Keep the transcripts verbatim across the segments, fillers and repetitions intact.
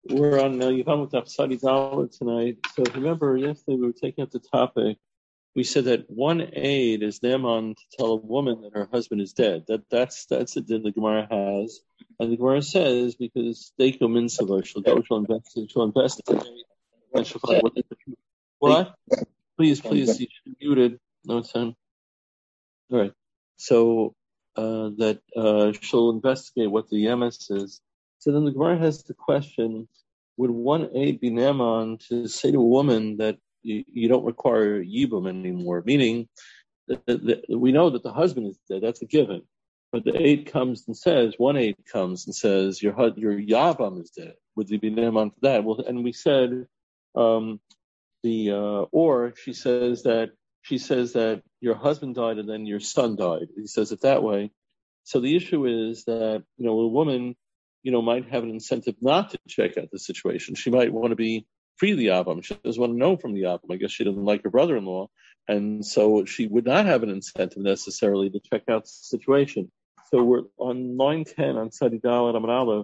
We're on uh, Yevamot Afsadi Dalit tonight. So remember, yesterday we were taking up the topic. We said that one aid is Naaman to tell a woman that her husband is dead. That that's that's the din the Gemara has, and the Gemara says because Deiko Minsavar, she'll go, she'll investigate, she'll investigate, and she'll find what. What? Please, please, you should be muted. No time. All right. So uh, that uh, she'll investigate what the yemes is. So then the Gemara has the question: would one aid be Naaman to say to a woman that you, you don't require yibum anymore? Meaning, that, that, that we know that the husband is dead; that's a given. But the aid comes and says, one aid comes and says, your your yavam is dead. Would there be Naaman for that? Well, and we said, um, the uh, or she says that she says that your husband died and then your son died. He says it that way. So the issue is that you know a woman. you know, might have an incentive not to check out the situation. She might want to be free of the Yavam. She doesn't want to know from the Yavam. I guess she doesn't like her brother-in-law. And so she would not have an incentive necessarily to check out the situation. So we're on line ten on Sadi Dalet Amud Aleph.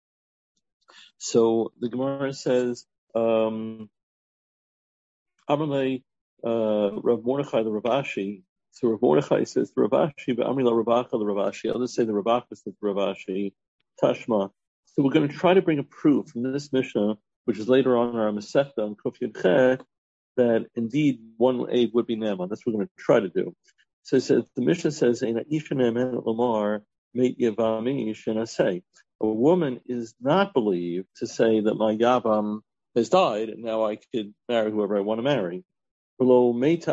So the Gemara says, um, Amalei, uh, Rav Mordechai the Ravashi. So Rav Mordechai says the Ravashi, but Amri la Ravacha the Ravashi. Others say the Ravacha says the Ravashi. Tashma. So we're going to try to bring a proof from this Mishnah, which is later on in our Masechta on Kuf Yud Chet, that indeed one aid would be Naaman. That's what we're going to try to do. So it says, the Mishnah says, "Eina isha ne'emen lomar meit yavami shenaseh." A woman is not believed to say that my yavam has died and now I could marry whoever I want to marry. Nor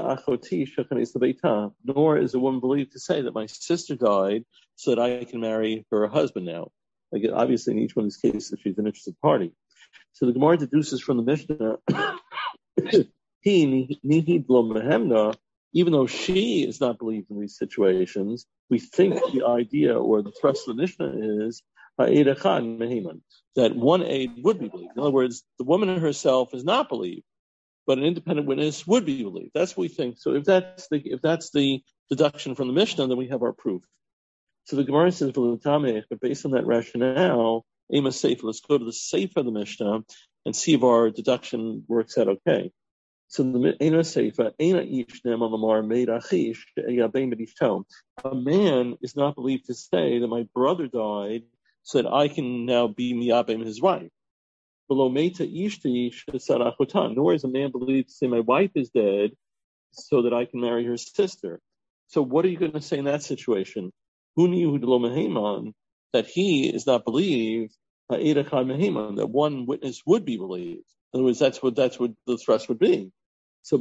is a woman believed to say that my sister died so that I can marry her husband now. Like obviously, in each one of these cases, she's an interested party. So the Gemara deduces from the Mishnah, he nihid lo mehemna, even though she is not believed in these situations, we think the idea or the thrust of the Mishnah is that one aid would be believed. In other words, the woman herself is not believed, but an independent witness would be believed. That's what we think. So if that's the if that's the deduction from the Mishnah, then we have our proof. So the Gemara says, but based on that rationale, Ema Sefer, let's go to the Sefer of the Mishnah and see if our deduction works out okay. So the Ema Sefer, Ena Ish Ne'eman Lamar Meid Achish Yabein B'Dishto. A man is not believed to say that my brother died so that I can now be Miyabem, his wife. Below Meta Ishti Shesarachotan. Nor is a man believed to say my wife is dead so that I can marry her sister. So what are you going to say in that situation? Who knew that he is not believed, that one witness would be believed. In other words, that's what that's what the thrust would be. So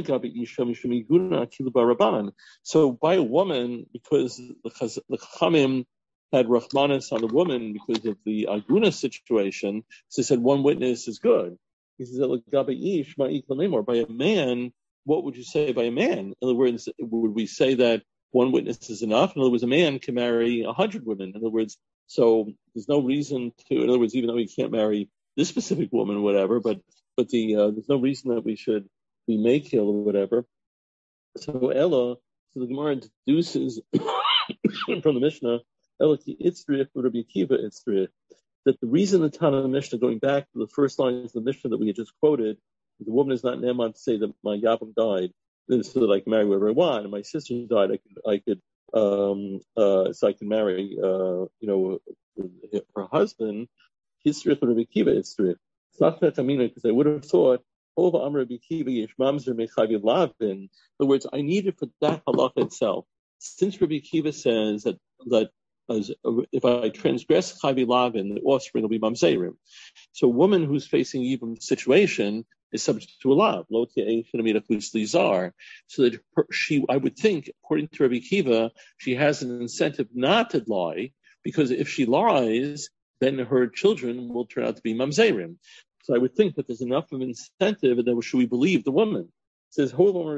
so by a woman, because the, the Chachamim had Rahmanis on the woman because of the Aguna situation, so he said one witness is good. He says, by a man, what would you say by a man? In other words, would we say that one witness is enough? In other words, a man can marry a hundred women. In other words, so there's no reason to, in other words, even though he can't marry this specific woman or whatever, but but the uh, there's no reason that we should be makil or whatever. So Ella, so the Gemara deduces from the Mishnah, Ella ki itzrich Rabbi Akiva itzrich, that the reason the Tana of the Mishnah, going back to the first lines of the Mishnah that we had just quoted, the woman is not Naaman to say that my Yavam died, so that I can marry whoever I want, and my sister died, I could, I could, um, uh, so I can marry, uh, you know, her husband. History of Rabbi Akiva history. It's not that I mean because I would have thought, Ova Amr Rabbi Akiva Yesh Mamzer Mechavi Lavin. In other words, I need it for that halacha itself. Since Rabbi Akiva says that that as, if I transgress Chavi Lavin, the offspring will be Mamzerim. So a woman who's facing even situation is subject to a lav, lo zar. So that her, she, I would think, according to Rabbi Akiva, she has an incentive not to lie, because if she lies, then her children will turn out to be mamzerim. So I would think that there's enough of an incentive, and then should we believe the woman? It says,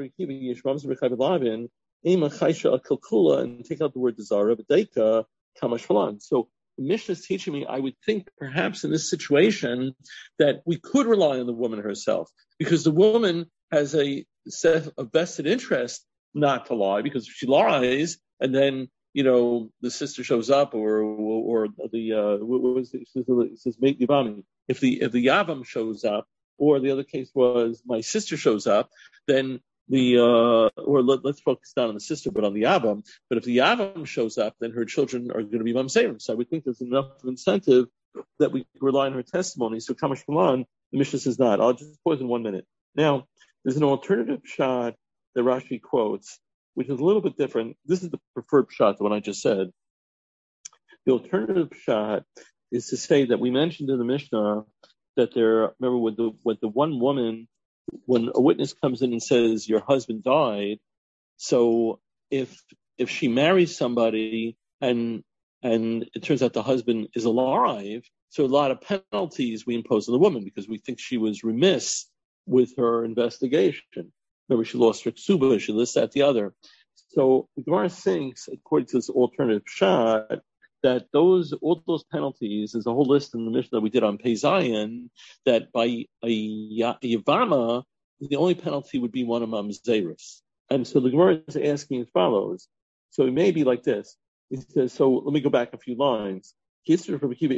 and take out the word desara, but deika kamashvalan. So the Mishnah is teaching me, I would think perhaps in this situation that we could rely on the woman herself, because the woman has a set of vested interest not to lie, because if she lies and then you know, the sister shows up, or or, or the uh, what was it? It says mate Yavami. If the if the Yavam shows up, or the other case was my sister shows up, then the uh, or let, let's focus not on the sister but on the Yavam. But if the Yavam shows up, then her children are going to be mamzerim. So I would think there's enough incentive that we rely on her testimony. So Kamash Kalan, the Mishnah says not. I'll just pause in one minute. Now, there's an alternative shot that Rashi quotes, which is a little bit different. This is the preferred shot, the one I just said. The alternative shot is to say that we mentioned in the Mishnah that there, remember with the, with the one woman, when a witness comes in and says, your husband died, so if if she marries somebody and and it turns out the husband is alive, so a lot of penalties we impose on the woman because we think she was remiss with her investigation. Remember, she lost her ksuba, she lists that the other. So the Gemara thinks, according to this alternative shot, that those all those penalties, there's a whole list in the Mishnah that we did on Pei Zion, that by a Yavama, the only penalty would be one of Mamzeris. And so the Gemara is asking as follows. So it may be like this. It says, so let me go back a few lines. So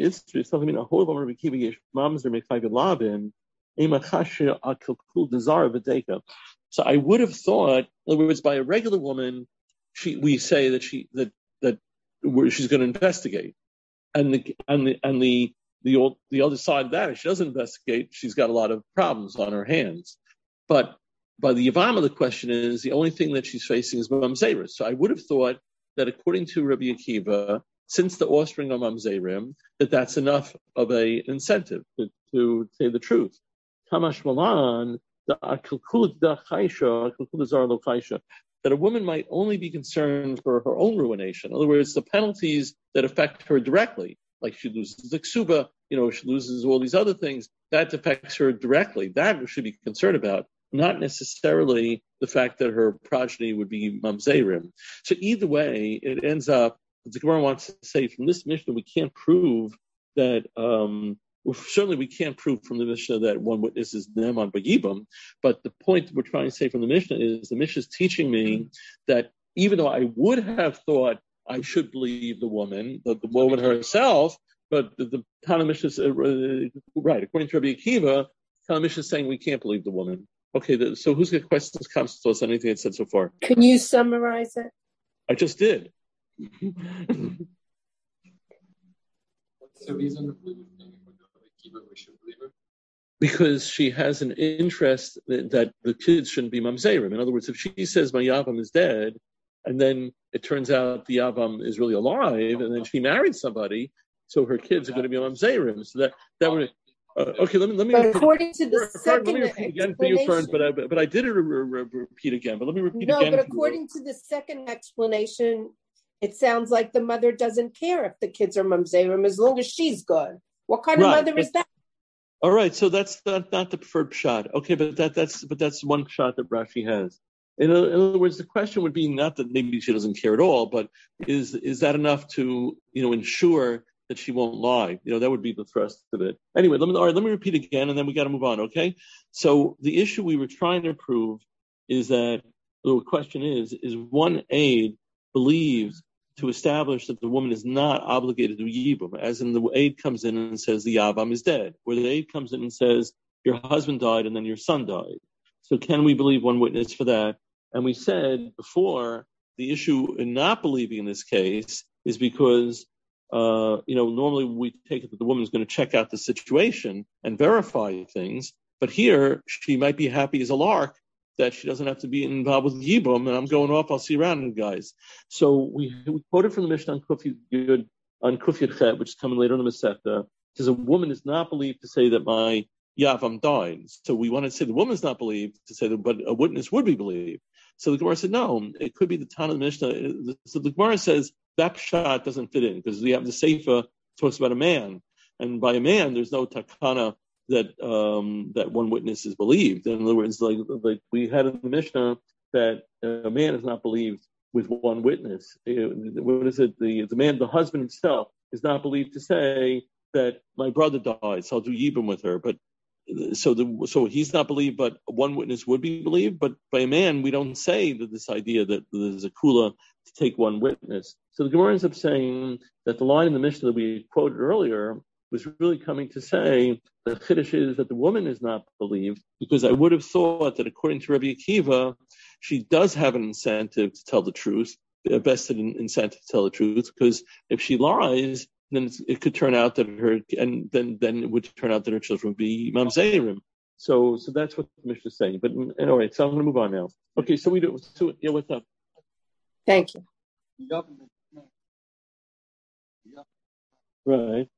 I would have thought, in other words, by a regular woman, she we say that she that that she's going to investigate, and the and the and the the old, the other side of that, if she doesn't investigate, she's got a lot of problems on her hands. But by the Yavama, the question is the only thing that she's facing is mamzerim. So I would have thought that according to Rabbi Akiva, since the offspring are mamzerim, that that's enough of a incentive to, to say the truth. Kamash Malan, the akulkud da chaysha, akulkud zar lo chaysha, that a woman might only be concerned for her own ruination. In other words, the penalties that affect her directly, like she loses the ksuba, you know, she loses all these other things, that affects her directly. That we should be concerned about, not necessarily the fact that her progeny would be mamzerim. So either way, it ends up, the Gemara wants to say from this Mishnah, we can't prove that, um, well, certainly we can't prove from the Mishnah that one witness is Ne'eman B'Yibam, but the point we're trying to say from the Mishnah is the Mishnah is teaching me that even though I would have thought I should believe the woman, the, the woman herself, but the, the Tana Mishnah is, uh, right, according to Rabbi Akiva, Tana Mishnah is saying we can't believe the woman. Okay, the, so who's got questions, comments, thoughts, anything it's said so far? Can you summarize it? I just did. What's the reason we should believe her? Because she has an interest that, that the kids shouldn't be mamzerim. In other words, if she says my Yavam is dead, and then it turns out the Yavam is really alive, and then she married somebody, so her kids are going to be mamzerim. So that that would. Uh, okay, let me let me. But repeat according to the Fern, second let me repeat again for you, Fern, but I, but I did it re- re- repeat again. But let me repeat no, again. No, but according to the second explanation, it sounds like the mother doesn't care if the kids are mamzerim as long as she's good. What kind right, of mother but, is that? All right, so that's not, not the preferred shot. Okay, but that that's but that's one shot that Rashi has. In, in other words, the question would be not that maybe she doesn't care at all, but is is that enough to you know ensure that she won't lie? You know, that would be the thrust of it. Anyway, let me all right, let me repeat again, and then we got to move on. Okay, so the issue we were trying to prove is that the question is: is one aid believed to establish that the woman is not obligated to yibum, as in the aid comes in and says the Yavam is dead, where the aid comes in and says your husband died and then your son died. So can we believe one witness for that? And we said before, the issue in not believing in this case is because, uh, you know, normally we take it that the woman is going to check out the situation and verify things, but here she might be happy as a lark that she doesn't have to be involved with Yibum, and I'm going off, I'll see you around, guys. So we, we quoted from the Mishnah on Kuf Yud, on Kuf Yud Chet, which is coming later in the Masechta. It says a woman is not believed to say that my Yavam died. So we want to say the woman is not believed to say that, but a witness would be believed. So the Gemara said, no, it could be the Tana of the Mishnah. So the Gemara says that pshat doesn't fit in, because we have the Seifa talks about a man. And by a man, there's no takana that um, that one witness is believed. In other words, like, like we had in the Mishnah that a man is not believed with one witness. What is it? The the man, the husband himself, is not believed to say that my brother died, so I'll do yibum with her. But so the so he's not believed, but one witness would be believed. But by a man, we don't say that this idea that there's a kula to take one witness. So the Gemara ends up saying that the line in the Mishnah that we quoted earlier was really coming to say the chiddush is that the woman is not believed, because I would have thought that according to Rabbi Akiva, she does have an incentive to tell the truth, a vested incentive to tell the truth, because if she lies, then it could turn out that her, and then, then it would turn out that her children would be mamzerim. So, so that's what the Mishnah is saying. But anyway, so I'm going to move on now. Okay, so we do. So yeah, what's up? Thank you. Right.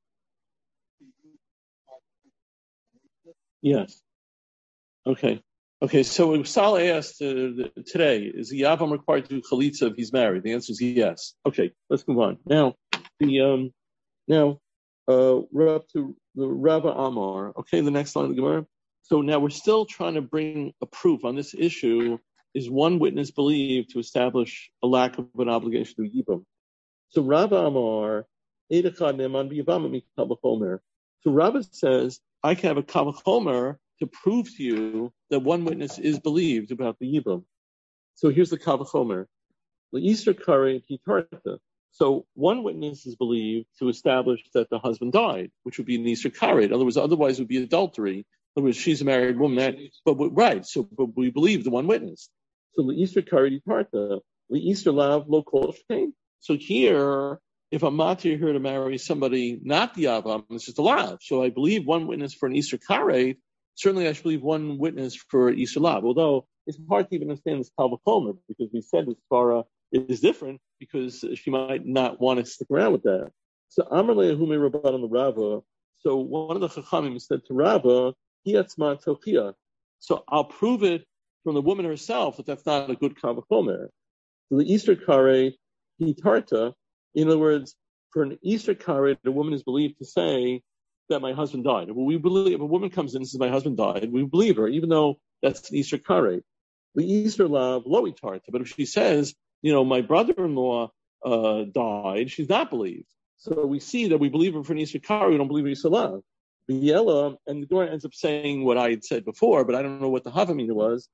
Yes. Okay. Okay. So Sal asked uh, today: is the Yavam required to do chalitza if he's married? The answer is yes. Okay. Let's move on now. The um. Now, uh, we're up to the Rava Amar. Okay, the next line of the Gemara. So now we're still trying to bring a proof on this issue. Is one witness believed to establish a lack of an obligation to Yibam? So Rava Amar, Eidachad Ne'eman B'Yivam Mikal Chomer. So Rava says, I can have a Kal Chomer to prove to you that one witness is believed about the Yibam. So here's the Kal Chomer. The Easter Kare Kitarta. So one witness is believed to establish that the husband died, which would be an Easter Karet. In other words, otherwise it would be adultery. In other words, she's a married woman. That, but right, so but we believe the one witness. So the Easter Karet Yitarta, the Easter Lav Lo Kol Shkein. So here, if I'm matir here to marry somebody not the Yavam, it's just a Lav. So I believe one witness for an Easter Karet. Certainly, I should believe one witness for Easter Lav. Although it's hard to even understand this Kal V'chomer, because we said this Torah is different, because she might not want to stick around with that. So Amar Le'ahumi Rabban on the Rava. So one of the Chachamim said to Rava, Hiyatzma Tochia. So I'll prove it from the woman herself that that's not a good Kal V'chomer. So the Easter Karet Hitarta, in other words, for an Easter Karet, the woman is believed to say that my husband died. If we believe, if a woman comes in and says my husband died, we believe her, even though that's an Easter Karet. The Easter Lav Lo Hitarta. But if she says, you know, my brother-in-law uh, died, she's not believed. So we see that we believe her for an Easter Kari, we don't believe her Easter Lav. Biela, and the Gemara ends up saying what I had said before, but I don't know what the Havamina was.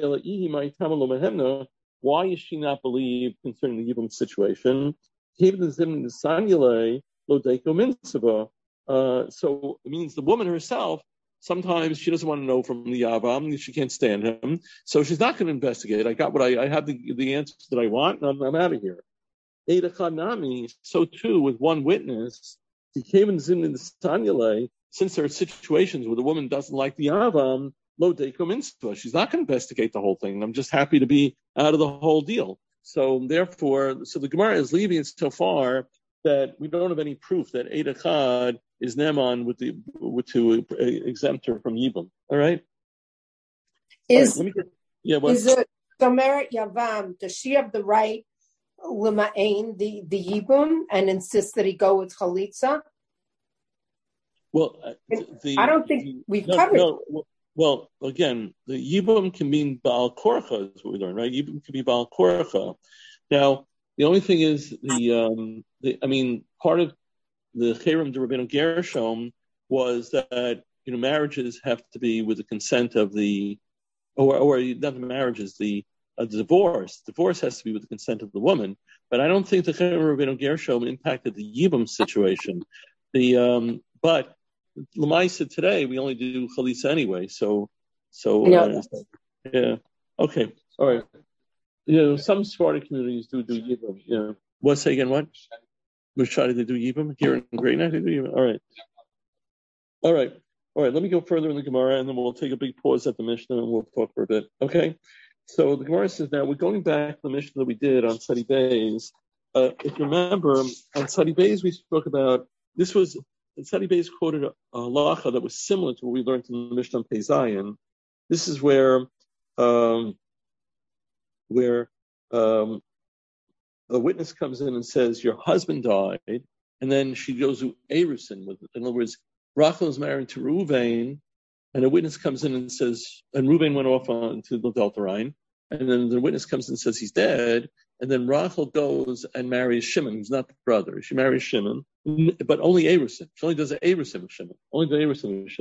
Why is she not believed concerning the Yibam situation? Uh, so it means the woman herself, sometimes she doesn't want to know from the Yavam, she can't stand him, so she's not going to investigate. I got what I, I have the, the answers that I want, and I'm, I'm out of here. So too, with one witness, since there are situations where the woman doesn't like the Yavam, lo deikom instva, she's not going to investigate the whole thing. I'm just happy to be out of the whole deal. So therefore, so the Gemara is leaving it so far that we don't have any proof that Eid Echad is Neman with the with to exempt her from Yibam. All right. Is All right, get, yeah, what? Is it Gomeret Yavam? Does she have the right Lima'ain the the Yibam and insist that he go with Chalitza? Well, the, I don't think the, we've no, covered. No, well, again, the Yibam can mean Baal Korcha, is what we learned, right? Yibam can be Baal Korcha. Now, the only thing is the, um, the I mean, part of the Cherem de Rabbeinu Gershom was that, you know, marriages have to be with the consent of the, or, or not the marriages, the uh, divorce. Divorce has to be with the consent of the woman. But I don't think the Cherem de Rabbeinu Gershom impacted the Yibam situation. The, um, but L'maisa today, we only do Chalitza anyway. So, so, uh, yeah. Okay. All right. You know, some Sephardic communities do do Yibam. Yeah. What, say again, what? We're trying to do Yibam here in Great Neck. They do Yibam. All right. All right. All right. Let me go further in the Gemara, and then we'll take a big pause at the Mishnah, and we'll talk for a bit. Okay. So the Gemara says now we're going back to the Mishnah that we did on Tzadi Beis. Uh, if you remember, on Tzadi Beis we spoke about this was Tzadi Beis quoted a halacha that was similar to what we learned in the Mishnah on Pei Zayin. This is where um, where um, a witness comes in and says, your husband died, and then she goes to Erusin. With, in other words, Rachel is married to Reuven, and a witness comes in and says, and Reuven went off on to the Delta Rhine, and then the witness comes in and says he's dead, and then Rachel goes and marries Shimon, who's not the brother. She marries Shimon, but only Erusin. She only does the Erusin with Shimon, only the Erusin with Shimon.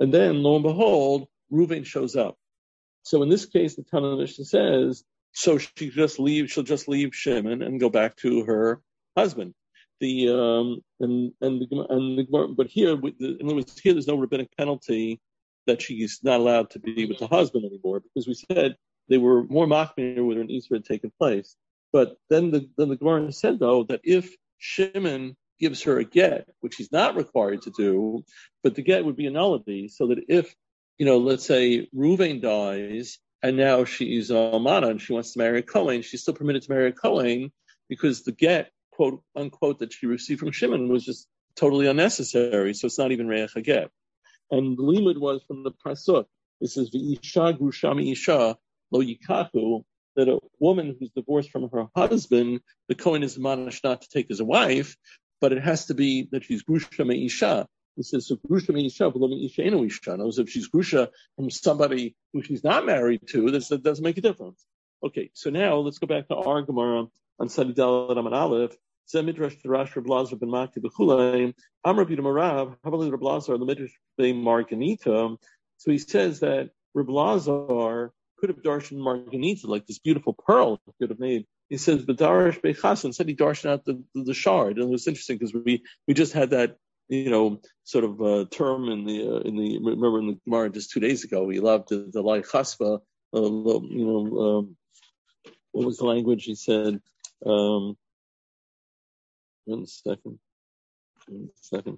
And then, lo and behold, Reuven shows up. So in this case, the Tanna Mishnah says, so she just leave, she'll just leave Shimon and go back to her husband. The um and and the, and the, but here, in other words, here there's no rabbinic penalty that she's not allowed to be with the husband anymore, because we said they were more machmir whether an Easter had taken place. But then the then the Gemara said though that if Shimon gives her a get, which he's not required to do, but the get would be a nullity, so that if, you know, let's say Reuven dies and now she's a almana and she wants to marry a Kohen, she's still permitted to marry a Kohen because the get, quote unquote, that she received from Shimon was just totally unnecessary, so it's not even reach a get. And the limud was from the pasuk. This is the isha grushami isha lo yikahu, that a woman who's divorced from her husband, the Kohen is managed not to take as a wife, but it has to be that she's grusha me isha. It says so grusha me isha, but me isha eno isha. Knows if she's grusha from somebody who she's not married to, that doesn't make a difference. Okay, so now let's go back to our Gemara on Sadi Dalet Amud Aleph. Zeh midrash Rash Reb Lazar ben Makti b'chulei Amar B'Yidam Arav Havali Reb Lazar the midrash ben Marganita. So he says that Reb Lazar could have darshan Marganita, like this beautiful pearl he could have made. He says B'Darash Beichasan, said he darshan out the, the, the shard, and it was interesting because we we just had that, you know, sort of uh, term in the uh, in the remember in the Gemara just two days ago. We loved the, the Lai Chasva, uh, you know, um, what was the language he said? Um, One second. One second.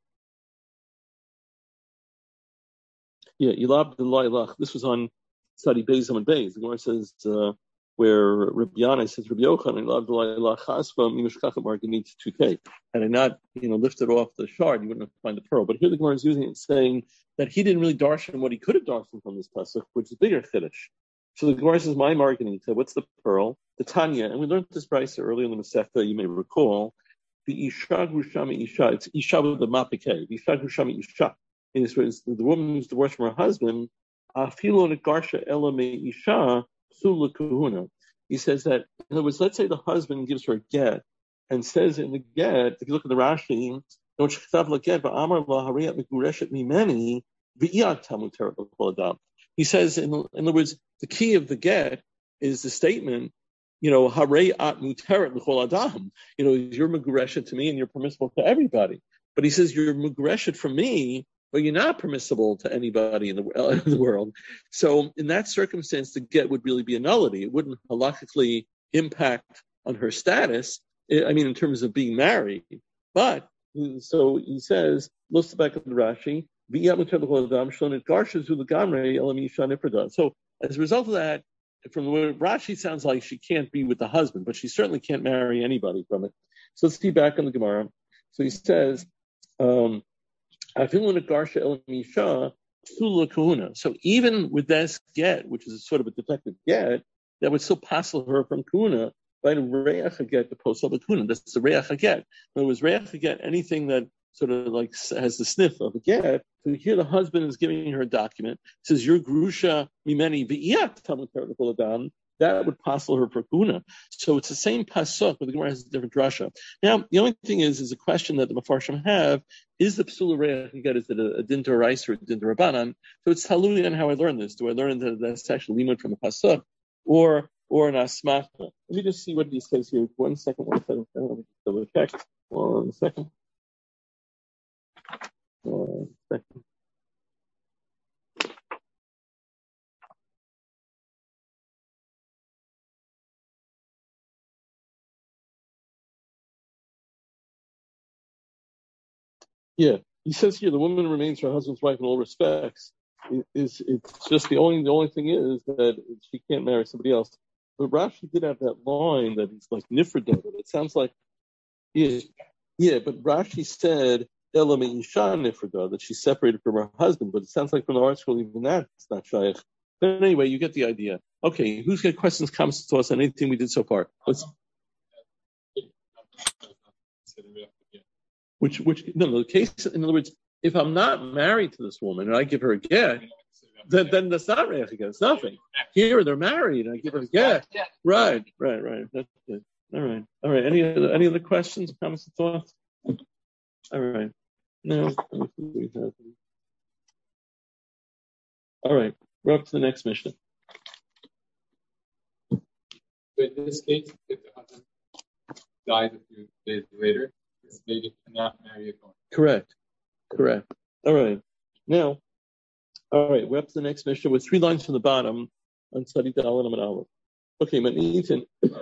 Yeah, Elab Lach. This was on study Beis and Beis. The Gemara says uh, where Rabbi Yana says Rabbi Yochanan Elab Lach Chasva Mimishkachat Marganit two K. Had I not, you know, lifted off the shard, you wouldn't have found the pearl. But here the Gemara is using it, saying that he didn't really darshan what he could have darshan from this pasuk, which is bigger chiddush. So the Gemara says, "My Marganita, what's the pearl?" The Tanya, and we learned this brayso earlier in the Masechta. You may recall. The Isha Grushami Isha, it's Isha with the Mapike. The Isha Grushami Isha is the woman who's divorced from her husband. Afilo Negarsha Elame Isha Sula Kahuna. He says that, in other words, let's say the husband gives her a get and says in the get, if you look at the Rashi, he says, in, in other words, the key of the get is the statement, you know, Harei at muteret l'chol adam. You know, you're megureshet to me and you're permissible to everybody. But he says you're megureshet from me, but you're not permissible to anybody in the, uh, in the world. So in that circumstance, the get would really be a nullity. It wouldn't halachically impact on her status. I mean, in terms of being married. But so he says, look back at the Rashi. So as a result of that, from the way Rashi sounds like she can't be with the husband, but she certainly can't marry anybody from it. So let's see back on the Gemara. So he says, um, so even with this get, which is sort of a defective get, that would still passel her from kuna by the reach get the posel the kuna. That's the reach get. In other words, reach get anything that sort of like has the sniff of a get. So here the husband is giving her a document. It says, your grusha mimeni v'iyat tamut teretachol adam. That would passel her for kuna. So it's the same pasuk, but the Gemara has a different drasha. Now, the only thing is, is a question that the Mefarshim have, is the psula reach get, is it a, a din d'oraisa or a din d'rabanan? So it's talui on how I learn this. Do I learn that that's actually limud from the pasuk, or or an asmachta? Let me just see what he says here. One second, one second. Let me just double check. One second. One second. Yeah, he says here the woman remains her husband's wife in all respects. It, it's, it's just the only the only thing is that she can't marry somebody else. But Rashi did have that line that he's like nifrida. It sounds like yeah, yeah. But Rashi said Elame Isha nifrida, that she's separated from her husband. But it sounds like from the article even that it's not shaykh. But anyway, you get the idea. Okay, who's got questions, comments to us on anything we did so far? Let's. Which, which, no, no, the case, in other words, if I'm not married to this woman and I give her a get, then, then that's not reich again. It's nothing. Here, they're married and I give her a get. Right, right, right. That's good. All right. All right. Any other, any other questions, comments, thoughts? All right. No. All right, we're up to the next mission. So in this case, if the husband dies a few days later, this lady cannot marry again. Correct. Correct. All right. Now, all right, we're up to the next mission with three lines from the bottom on Tzadi Dal and Aleph. Okay, Manitin.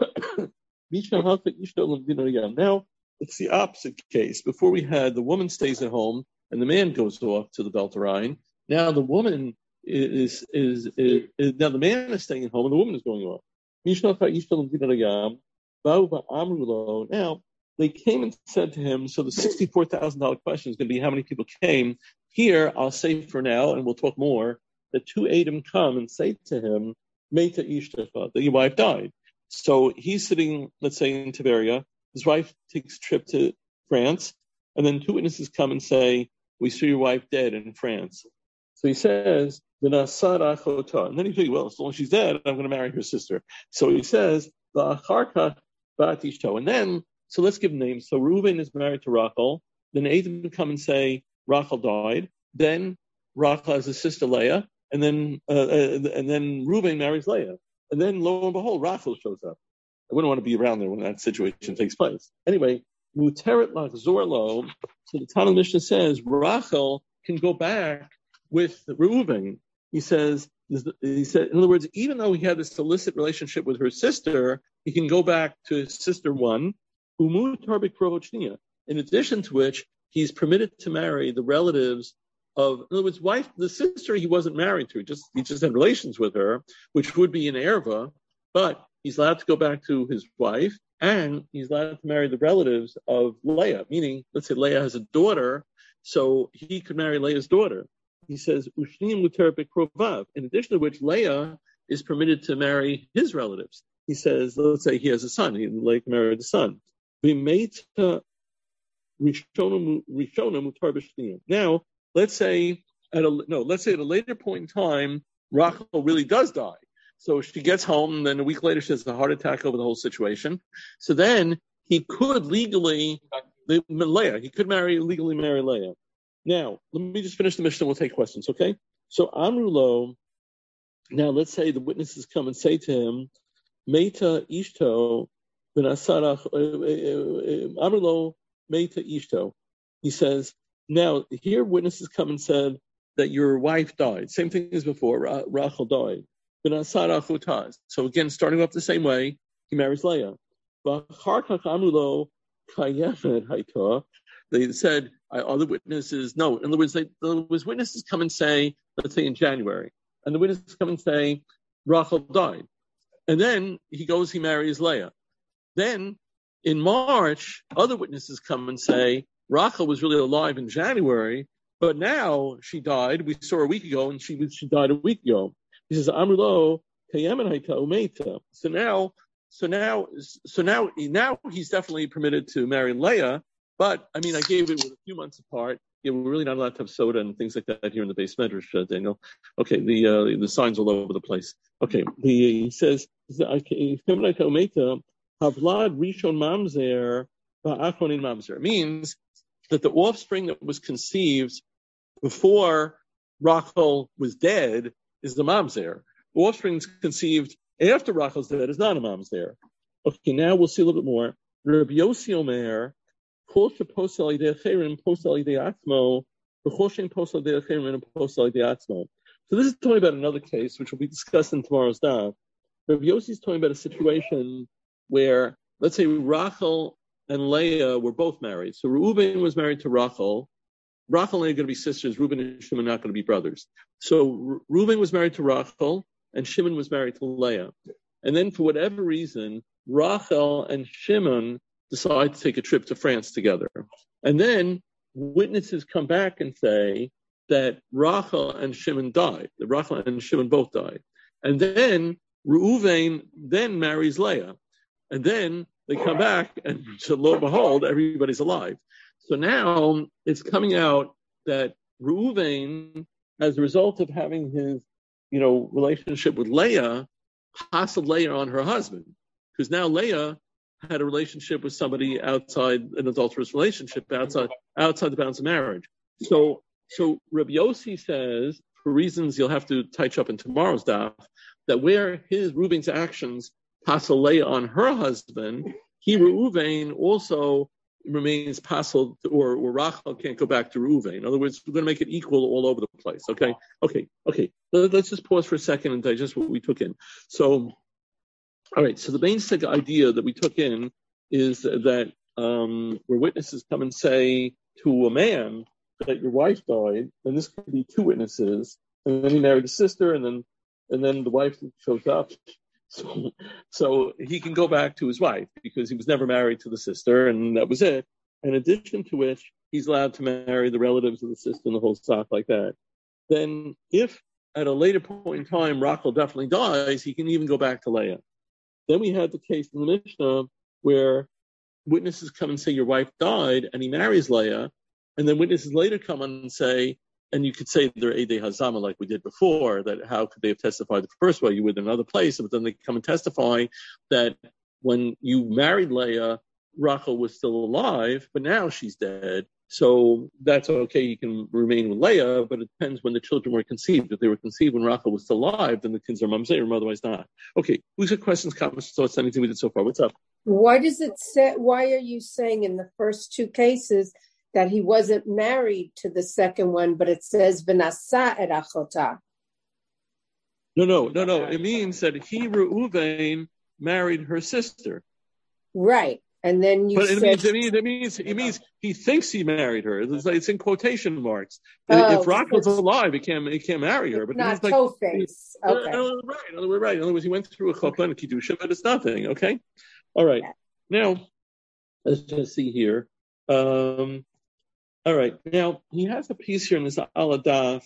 Now, it's the opposite case. Before we had the woman stays at home and the man goes off to the Beltarain. Now the woman is, is, is, is, now the man is staying at home and the woman is going off. Now, they came and said to him, so the sixty-four thousand dollars question is going to be how many people came. Here, I'll say for now, and we'll talk more, that two Adam come and say to him, Meta Ishtacha, that your wife died. So he's sitting, let's say, in Tiberia. His wife takes a trip to France, and then two witnesses come and say, we saw your wife dead in France. So he says, and then he's thinking, well, as long as she's dead, I'm going to marry her sister. So he says, and then, so let's give names. So Reuben is married to Rachel. Then Adam come and say, Rachel died. Then Rachel has a sister Leah, and then uh, uh, and then Reuben marries Leah. And then lo and behold, Rachel shows up. I wouldn't want to be around there when that situation takes place. Anyway, Muteret Lachzor Lo. So the Tanna Mishnah says Rachel can go back with Reuben. He says, he said, in other words, even though he had this illicit relationship with her sister, he can go back to his sister one. In addition to which, he's permitted to marry the relatives of, in other words, wife, the sister he wasn't married to, just he just had relations with her, which would be an erva, but he's allowed to go back to his wife, and he's allowed to marry the relatives of Leah, meaning, let's say Leah has a daughter, so he could marry Leah's daughter. He says, Ushnim Muter Bekrovav, in addition to which Leah is permitted to marry his relatives. He says, let's say he has a son, he Leah can marry the son. Now, let's say at a no, let's say at a later point in time, Rachel really does die. So she gets home, and then a week later she has a heart attack over the whole situation. So then he could legally, Leah, he could marry legally marry Leah. Now, let me just finish the mission. We'll take questions, okay? So Amrulo. Now let's say the witnesses come and say to him, Meta Ishto. Amrulo Meta Ishto. He says, now here witnesses come and said that your wife died. Same thing as before, Ra- Rachel died. So again, starting off the same way, he marries Leah. They said, other witnesses, no, in other words, they, there was witnesses come and say, let's say in January, and the witnesses come and say, Rachel died. And then he goes, he marries Leah. Then, in March, other witnesses come and say, Rachel was really alive in January, but now she died. We saw her a week ago, and she she died a week ago. He says, Amrulo, So now, so now, so now, now he's definitely permitted to marry Leah, but, I mean, I gave it with a few months apart. Yeah, we're really not allowed to have soda and things like that here in the base medrash, uh, Daniel. Okay, the uh, the signs all over the place. Okay, the, he says, Havlad Rishon Mamzer Ba'achonin Mamzer means that the offspring that was conceived before Rachel was dead is the Mamzer. The offspring conceived after Rachel's dead is not a Mamzer. Okay, now we'll see a little bit more. Rabbi Yossi Omer, Kol sheposel idei acherim posel idei atzmo, v'chol she'en posel idei acherim and posel idei atzmo. So this is talking about another case, which will be discussed in tomorrow's daf. Rabbi Yossi is talking about a situation where, let's say, Rachel and Leah were both married. So Reuben was married to Rachel. Rachel and Leah are going to be sisters. Reuben and Shimon are not going to be brothers. So Reuben was married to Rachel, and Shimon was married to Leah. And then, for whatever reason, Rachel and Shimon decide to take a trip to France together. And then witnesses come back and say that Rachel and Shimon died. That Rachel and Shimon both died. And then Reuven then marries Leah. And then they come back, and so lo and behold, everybody's alive. So now it's coming out that Reuven, as a result of having his, you know, relationship with Leah, hassled Leah on her husband, because now Leah had a relationship with somebody outside an adulterous relationship, outside outside the bounds of marriage. So, so Rabbi Yossi says for reasons you'll have to touch up in tomorrow's daf, that where his Reuben's actions passel Leah on her husband, he Reuven also remains passel, or, or Rachel can't go back to Reuven. In other words, we're going to make it equal all over the place. Okay, okay, okay. Let's just pause for a second and digest what we took in. So, all right. So the basic idea that we took in is that um, where witnesses come and say to a man that your wife died, and this could be two witnesses, and then he married a sister, and then and then the wife shows up. So, so he can go back to his wife because he was never married to the sister, and that was it. In addition to which, he's allowed to marry the relatives of the sister and the whole stock like that. Then, if at a later point in time Rachel definitely dies, he can even go back to Leah. Then we had the case in the Mishnah where witnesses come and say your wife died, and he marries Leah, and then witnesses later come and say, and you could say they're Eidei Hazama like we did before, that how could they have testified the first way? You were in another place, but then they come and testify that when you married Leah, Rachel was still alive, but now she's dead. So that's okay, you can remain with Leah, but it depends when the children were conceived. If they were conceived when Rachel was still alive, then the kids are mamzerim, otherwise not. Okay, who's got questions, comments, thoughts, anything we did so far? What's up? Why does it say, why are you saying in the first two cases that he wasn't married to the second one, but it says v'nasa et achota? No, no, no, no. It means that he, Reuven, married her sister. Right. And then you but said... But it, it means, it means, it means he thinks he married her. It's, like, it's in quotation marks. Oh, if Rachel's alive, he can't, he can't marry her. But not like, toe-face. Okay. No, right, no, we're right. In other words, he went through a chopla and a kiddusha, but it's nothing, okay? All right. Yeah. Now, let's just see here. Um, all right. Now, he has a piece here in this Aladaf.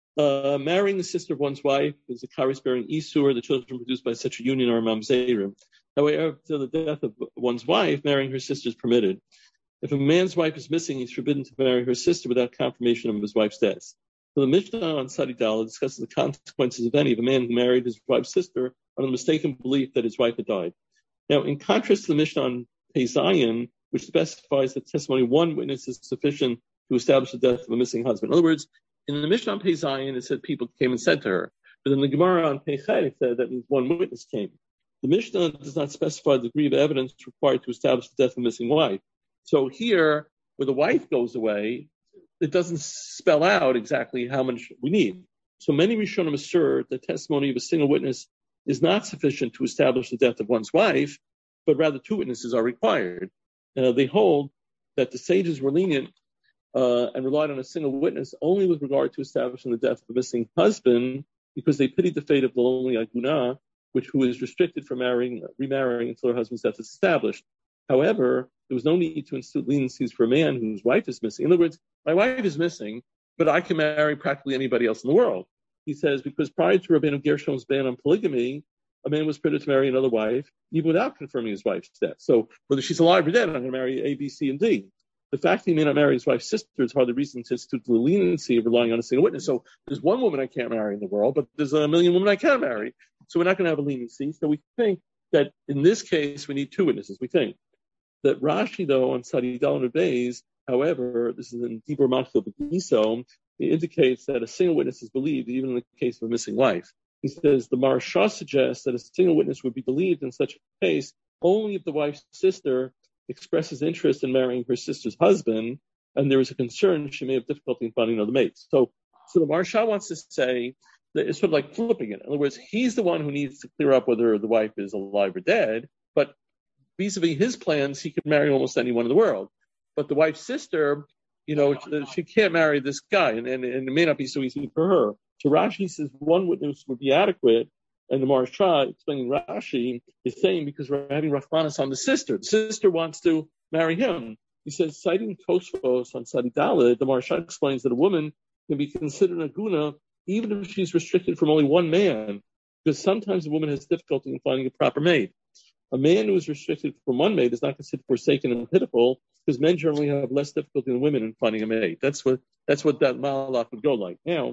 Uh, marrying the sister of one's wife is a karis-bearing isur. The children produced by such a union are mamzerim. However, after the death of one's wife, marrying her sister is permitted. If a man's wife is missing, he's forbidden to marry her sister without confirmation of his wife's death. So the Mishnah on Sadi Dala discusses the consequences of any of a man who married his wife's sister on the mistaken belief that his wife had died. Now, in contrast to the Mishnah on Pei Zayin, which specifies that testimony of one witness is sufficient to establish the death of a missing husband. In other words, in the Mishnah on Pei Zayin, it said people came and said to her. But in the Gemara on Pei Chay, it said that means one witness came. The Mishnah does not specify the degree of evidence required to establish the death of a missing wife. So here, where the wife goes away, it doesn't spell out exactly how much we need. So many Rishonim assert that testimony of a single witness is not sufficient to establish the death of one's wife, but rather two witnesses are required. Uh, they hold that the sages were lenient uh, and relied on a single witness only with regard to establishing the death of a missing husband, because they pitied the fate of the lonely Aguna, which who is restricted from marrying, remarrying until her husband's death is established. However, there was no need to institute leniencies for a man whose wife is missing. In other words, my wife is missing, but I can marry practically anybody else in the world. He says, because prior to Rabbeinu Gershom's ban on polygamy, a man was permitted to marry another wife, even without confirming his wife's death. So whether she's alive or dead, I'm going to marry A, B, C, and D. The fact that he may not marry his wife's sister is hardly reason to institute the leniency of relying on a single witness. So there's one woman I can't marry in the world, but there's a million women I can marry. So we're not going to have a leniency. So we think that in this case, we need two witnesses. We think that Rashi, though, on Sadi Dalad Beis, however, this is in Dibur Matchil B'Giso, it indicates that a single witness is believed even in the case of a missing wife. He says the Maharsha suggests that a single witness would be believed in such a case only if the wife's sister expresses interest in marrying her sister's husband, and there is a concern she may have difficulty in finding another mate. So, so the Maharsha wants to say that it's sort of like flipping it. In other words, he's the one who needs to clear up whether the wife is alive or dead, but vis-a-vis his plans, he could marry almost anyone in the world. But the wife's sister, you know, she can't marry this guy, and, and, and it may not be so easy for her. So Rashi says one witness would be adequate, and the Maharsha, explaining Rashi, is saying because we're having Rachmanis on the sister. The sister wants to marry him. He says, citing Tosfos on Sadi Daled, the Maharsha explains that a woman can be considered a guna even if she's restricted from only one man, because sometimes a woman has difficulty in finding a proper mate. A man who is restricted from one mate is not considered forsaken and pitiful, because men generally have less difficulty than women in finding a mate. That's what that's what that malach would go like. Now,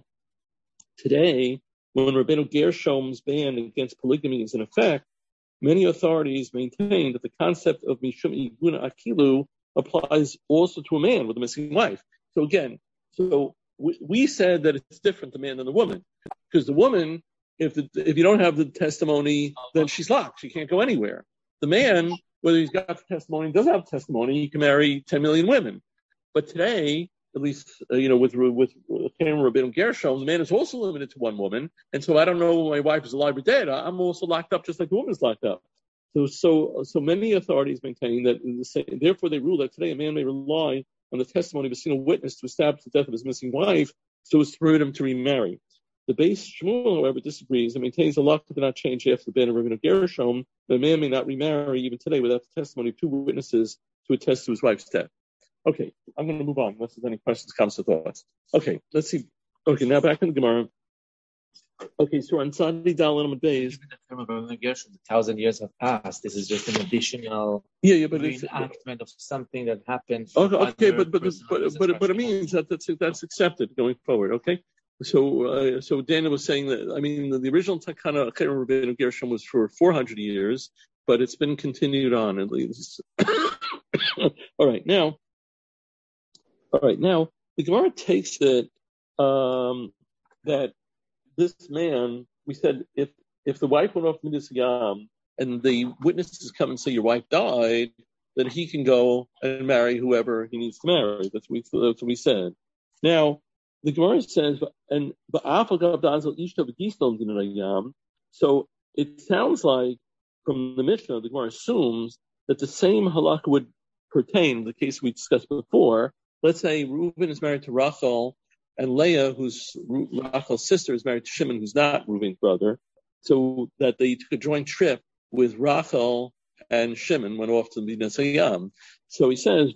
today, when Rabbeinu Gershom's ban against polygamy is in effect, many authorities maintain that the concept of mishum iguna akilu applies also to a man with a missing wife. So again, so we, we said that it's different, the man than the woman, because the woman, if the, if you don't have the testimony, then she's locked. She can't go anywhere. The man, whether he's got the testimony, doesn't have testimony, he can marry ten million women. But today, at least, uh, you know, with with Rabbeinu Gershom, the man is also limited to one woman. And so I don't know when my wife is alive or dead. I'm also locked up just like the woman is locked up. So so so many authorities maintain that, the same, therefore they rule that today a man may rely on the testimony of a single witness to establish the death of his missing wife so as to permit him to remarry. The base Shmuel, however, disagrees and maintains the law did not change after the ban of Rabbeinu Gershom. The man may not remarry even today without the testimony of two witnesses to attest to his wife's death. Okay, I'm going to move on unless there's any questions, comments, or thoughts. Okay, let's see. Okay, now back in the Gemara. Okay, so on Sadi Dal and Days. Even the term of Rabbeinu Gershom, the thousand years have passed. This is just an additional yeah, yeah, but reenactment of something that happened. Okay, okay but but but but, but it means that that's that's accepted going forward. Okay. So, uh, so Daniel was saying that, I mean, the, the original Takana Rabbeinu Gershom was for four hundred years, but it's been continued on at least. all right, now, all right, now, the Gemara takes it, um, that this man, we said, if, if the wife went off Midas Yam and the witnesses come and say your wife died, then he can go and marry whoever he needs to marry. That's what we, that's what we said. Now, the Gemara says, and so it sounds like from the Mishnah, the Gemara assumes that the same halakha would pertain to the case we discussed before. Let's say Reuben is married to Rachel, and Leah, who's Rachel's sister, is married to Shimon, who's not Reuben's brother, so that they took a joint trip with Rachel and Shimon went off to Midas Yam. So he says,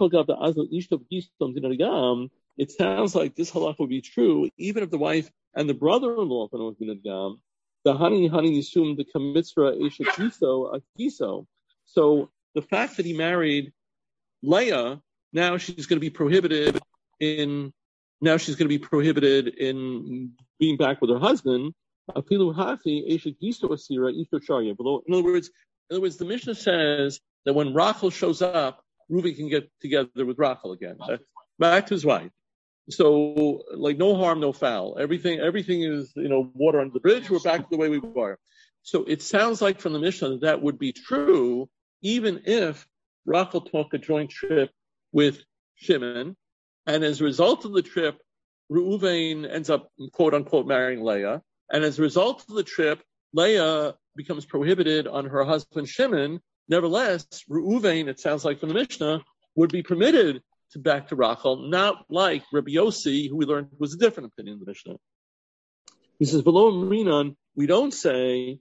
it sounds like this halakha would be true even if the wife and the brother-in-law went off Midas Yam. The honey, honey, assumed the kamitzra esha giso, a giso. So the fact that he married Leah, now she's going to be prohibited in. Now she's going to be prohibited in being back with her husband. In other words, in other words, the Mishnah says that when Rachel shows up, Reuben can get together with Rachel again, back to his wife. So, like, no harm, no foul. Everything, everything is, you know, water under the bridge. We're back to the way we were. So it sounds like from the Mishnah that, that would be true, even if Rachel took a joint trip with Shimon, and as a result of the trip, Reuven ends up, quote unquote, marrying Leah, and as a result of the trip, Leah becomes prohibited on her husband Shimon. Nevertheless, Reuven, it sounds like from the Mishnah, would be permitted to back to Rachel, not like Rabbi Yossi, who we learned was a different opinion in the Mishnah. He says, below Marinan, we don't say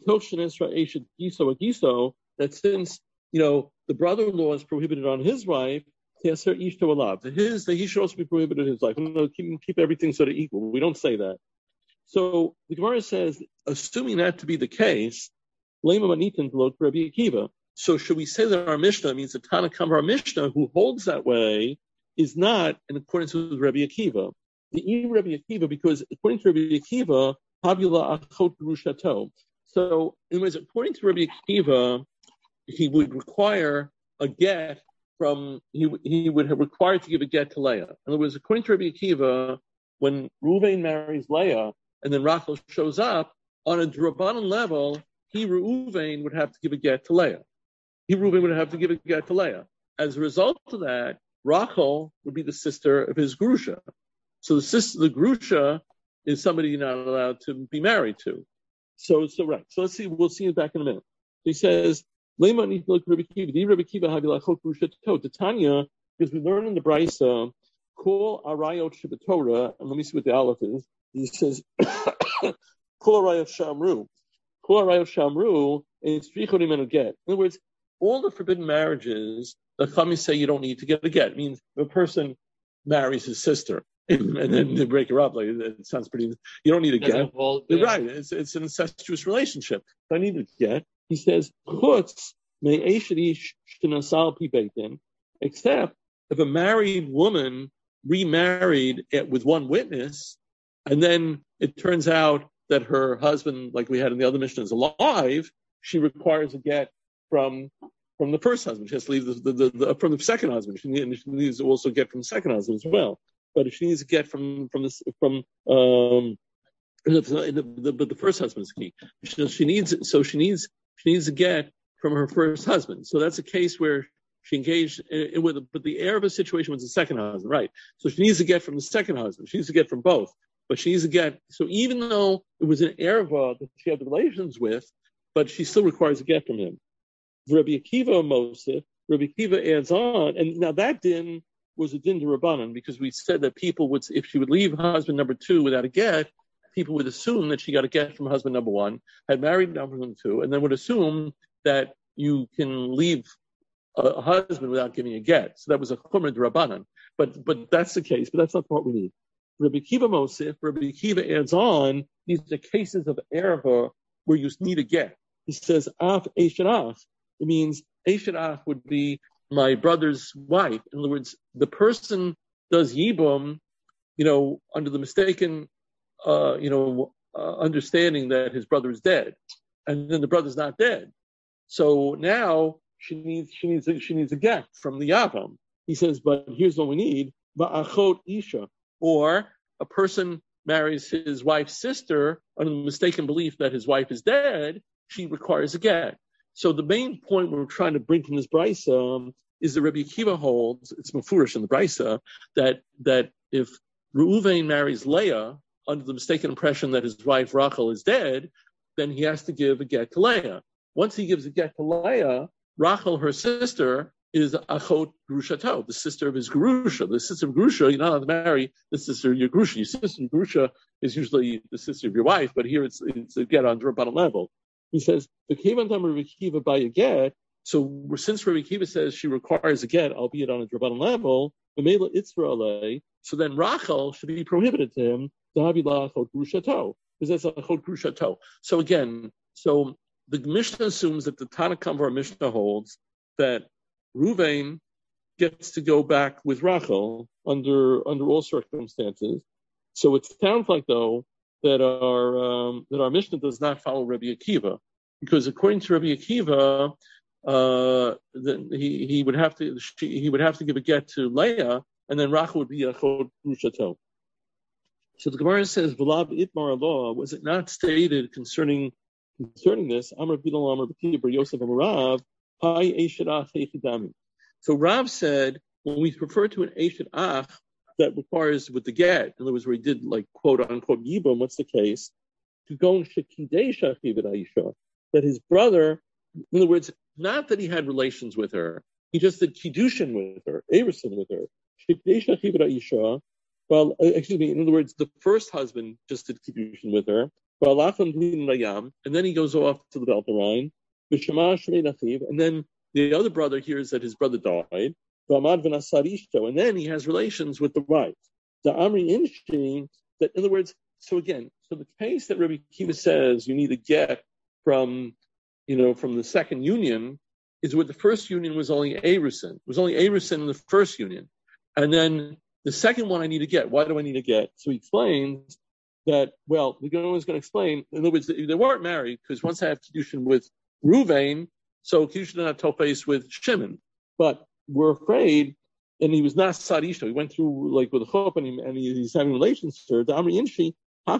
that since, you know, the brother-in-law is prohibited on his wife, his, that he should also be prohibited his wife. No, keep, keep everything sort of equal. We don't say that. So the Gemara says, assuming that to be the case, Rabbi Akiva. So should we say that our Mishnah means the Tana Kama, our Mishnah, who holds that way, is not in accordance with Rabbi Akiva? The Rabbi Akiva, because according to Rabbi Akiva, Havila Achot Grushato. So, in other words, according to Rabbi Akiva, he would require a get from, he, he would have required to give a get to Leah. In other words, according to Rabbi Akiva, when Reuven marries Leah and then Rachel shows up, on a Drabanan level, he, Reuven, would have to give a get to Leah. He, Reuben, would have to give a get to Leah. As a result of that, Rachel would be the sister of his Grusha. So the sister, the Grusha, is somebody you're not allowed to be married to. So, so right. So let's see. We'll see it back in a minute. He says, Tanya, because we learn in the Brisa, Kol Arayot Sheb'Torah, and let me see what the aleph is. He says, Kol Arayot Shamru. Kol Arayot Shamru is Tzrichot Imenu Get. In other words, all the forbidden marriages, the Chachamim say you don't need to get a get. It means the person marries his sister and then they break her up. Like, it sounds pretty. You don't need a get. Hold, yeah. Right. It's it's an incestuous relationship. I need a get. He says, Chutz may Eishadish Shnasal Pi Beitin, except if a married woman remarried with one witness, and then it turns out that her husband, like we had in the other Mishnah, is alive, she requires a get from from the first husband. She has to leave the, the, the, the from the second husband. She needs, she needs to also get from the second husband as well. but if she needs a get from from this from um the, the, the, the first husband is key. She, she needs so she needs she needs a get from her first husband. So that's a case where she engaged in, with, but the heir of a situation was the second husband, right? So she needs to get from the second husband. She needs to get from both, but she needs to get. So even though it was an erva that she had the relations with, but she still requires a get from him. Rabbi Akiva Mosif, Rabbi Akiva adds on, and now that din was a din to Rabbanan because we said that people would, if she would leave husband number two without a get, people would assume that she got a get from husband number one, had married number two, and then would assume that you can leave a husband without giving a get. So that was a chumrah d'Rabbanan. But but that's the case, but that's not what we need. Rabbi Akiva Mosif, Rabbi Akiva adds on, these are cases of erva where you need a get. He says, af eishadach. It means eishadach would be my brother's wife. In other words, the person does yibum, you know, under the mistaken, uh, you know, uh, understanding that his brother is dead. And then the brother's not dead. So now, She needs, she needs, a, she needs a get from the Yavam. He says, but here's what we need: ba'achot isha, or a person marries his wife's sister under the mistaken belief that his wife is dead. She requires a get. So the main point we're trying to bring from this brisa um, is that Rabbi Akiva holds, it's mafurish in the brisa, that that if Reuven marries Leah under the mistaken impression that his wife Rachel is dead, then he has to give a get to Leah. Once he gives a get to Leah, Rachel, her sister, is Achot Grushato, the sister of his Gerusha. The sister of Gerusha, you're not allowed to marry the sister of your Gerusha. Your sister of Gerusha is usually the sister of your wife, but here it's, it's a get on the Rabbanan level. He says, the Kevan Dam Rabbi Akiva by a get, so since Rabbi Akiva says she requires a get, albeit on a Rabbanan level, so then Rachel should be prohibited to him to have Achot Grushato, because that's Achot Grushato. So again, so the Mishnah assumes that the Tanakh of our Mishnah holds that Reuven gets to go back with Rachel under under all circumstances. So it sounds like though that our um, that our Mishnah does not follow Rabbi Akiva, because according to Rabbi Akiva, uh, then he he would have to she, he would have to give a get to Leah, and then Rachel would be a chod grushato. So the Gemara says, "V'lav itmar Allah." Was it not stated concerning? Concerning this, Amar Bilal Amar B'Kibar Yosef Amar Rav, Hai Eishad Ach Heichidami. So Rav said, when we refer to an Eishad Ach that requires with the get, in other words, where he did like quote unquote Yibum, what's the case? To go in Shekidesha Chivid Aisha, that his brother, in other words, not that he had relations with her, he just did Kiddushin with her, Erison with her. Shekidesha Chivid Aisha, well, excuse me, in other words, the first husband just did Kiddushin with her. And then he goes off to the Belt of Rhine, and then the other brother hears that his brother died, and then he has relations with the wife. The Amri Inshi, that in other words, so again, so the case that Rabbi Akiva says you need to get from, you know, from the second union is where the first union was only Erison. It was only Erison in the first union. And then the second one I need to get. Why do I need to get? So he explains that, well, the Gemara is going to explain, in other words, they weren't married, because once I have Kiddushin with Reuven, so Kiddushin didn't have Tophes with Shimon. But we're afraid, and he was not Sadisha, he went through, like, with a Chop, and, he, and he, he's having relations to her, the Amri Inshi,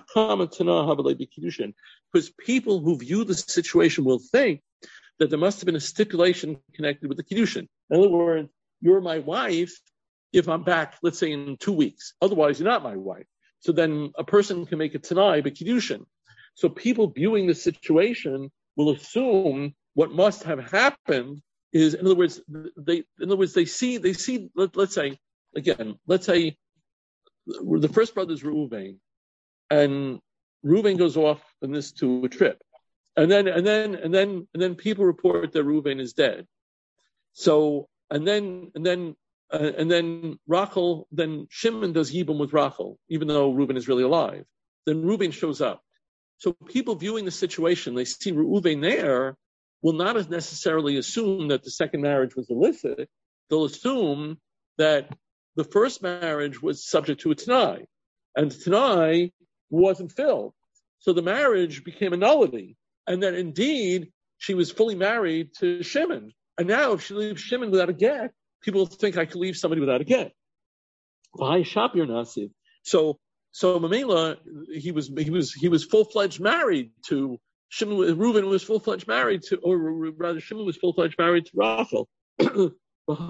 because people who view the situation will think that there must have been a stipulation connected with the Kiddushin. In other words, you're my wife if I'm back, let's say, in two weeks. Otherwise, you're not my wife. So then a person can make a Tanai, but Kiddushin. So people viewing the situation will assume what must have happened is, in other words, they, in other words, they see, they see, let, let's say, again, let's say the first brother is Reuven, and Reuven goes off on this to a trip. And then, and then, and then, and then people report that Reuven is dead. So, and then, and then, Uh, and then Rachel, then Shimon does Yibum with Rachel, even though Reuben is really alive. Then Reuben shows up. So people viewing the situation, they see Reuben there, will not necessarily assume that the second marriage was illicit. They'll assume that the first marriage was subject to a Tanai, and the Tanai wasn't filled. So the marriage became a nullity, and that indeed she was fully married to Shimon. And now if she leaves Shimon without a get, people think I could leave somebody without a get. Why Shapir Nasiv? So, so Mamela, he was he was he was full fledged married to Shimon. Reuben was full fledged married to, or rather, Shimon was full fledged married to Rachel. What's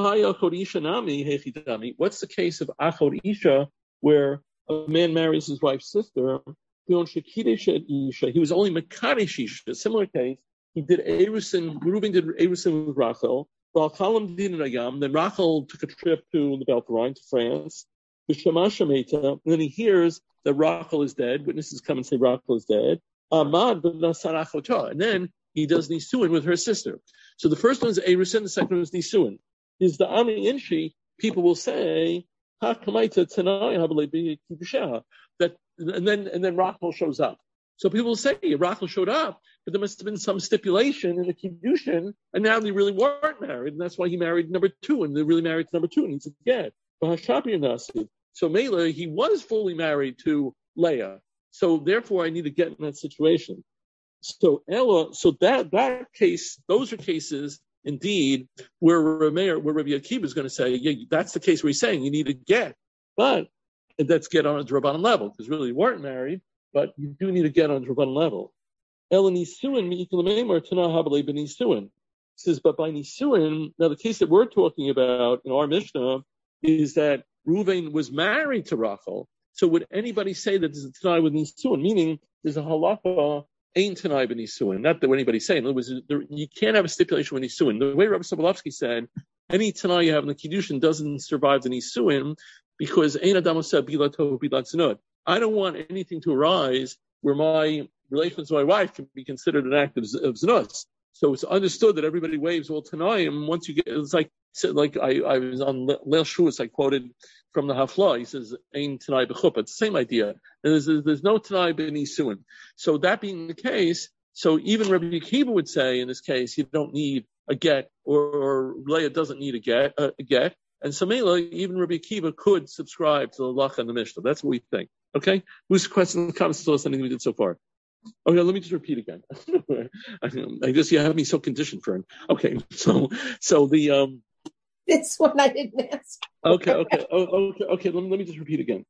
the case of Achod Isha, where a man marries his wife's sister? He was only Mekadesh Isha. A similar case, he did Erusin. Reuben did Erusin with Rachel. Then Rachel took a trip to the Belt Rhine, to France. And then he hears that Rachel is dead. Witnesses come and say Rachel is dead. And then he does Nisuin with her sister. So the first one is Erusin, the second one is Nisuin. Is the Ami Inshi, people will say, that and then and then Rachel shows up. So people will say Rachel showed up, but there must have been some stipulation in the Kiddushin, and now they really weren't married, and that's why he married number two, and they're really married to number two, and he's again. So Mela, he was fully married to Leah. So therefore I need to get in that situation. So Ella, so that that case, those are cases indeed where Rameir, where Rabbi Akiva is going to say, yeah, that's the case where he's saying you need to get, but that's get on a Rabbanan level, because really you weren't married, but you do need to get on a Rabbanan level. Ella Nisuin, Mi'ikalameimar, Tana Habale Ben Nisuin. Says, but by Nisuin, now the case that we're talking about in our Mishnah is that Reuven was married to Rachel. So would anybody say that there's a Tanai with Nisuin? Meaning there's a halacha, ain't Tanai with Nisuin. Not that what anybody's saying. In other words, there, you can't have a stipulation with Nisuin. The way Rabbi Sobolovsky said, any Tanai you have in the Kiddushin doesn't survive the Nisuin because Ein Adam Oseh Bilat Tov Bilat Zinot. I don't want anything to arise where my relations with my wife can be considered an act of, of Zinot. So it's understood that everybody waves all Tanaim. Once you get, it's like, like I, I was on Leil Shus, I quoted from the Hafla. He says, Ein Tanai B'chuppah. It's the same idea. And there's, there's no Tanai B'nisuin. So that being the case, so even Rabbi Akiva would say in this case, you don't need a get, or, or Leah doesn't need a get, uh, a get. And Samela, even Rabbi Akiva could subscribe to the Lacha and the Mishnah. That's what we think. Okay? Who's questioning the comments to us anything we did so far? Okay, let me just repeat again. I guess you have me so conditioned for it. Okay, so so the um. This one I didn't answer. Okay, okay, oh, okay, okay. Let me let me just repeat again.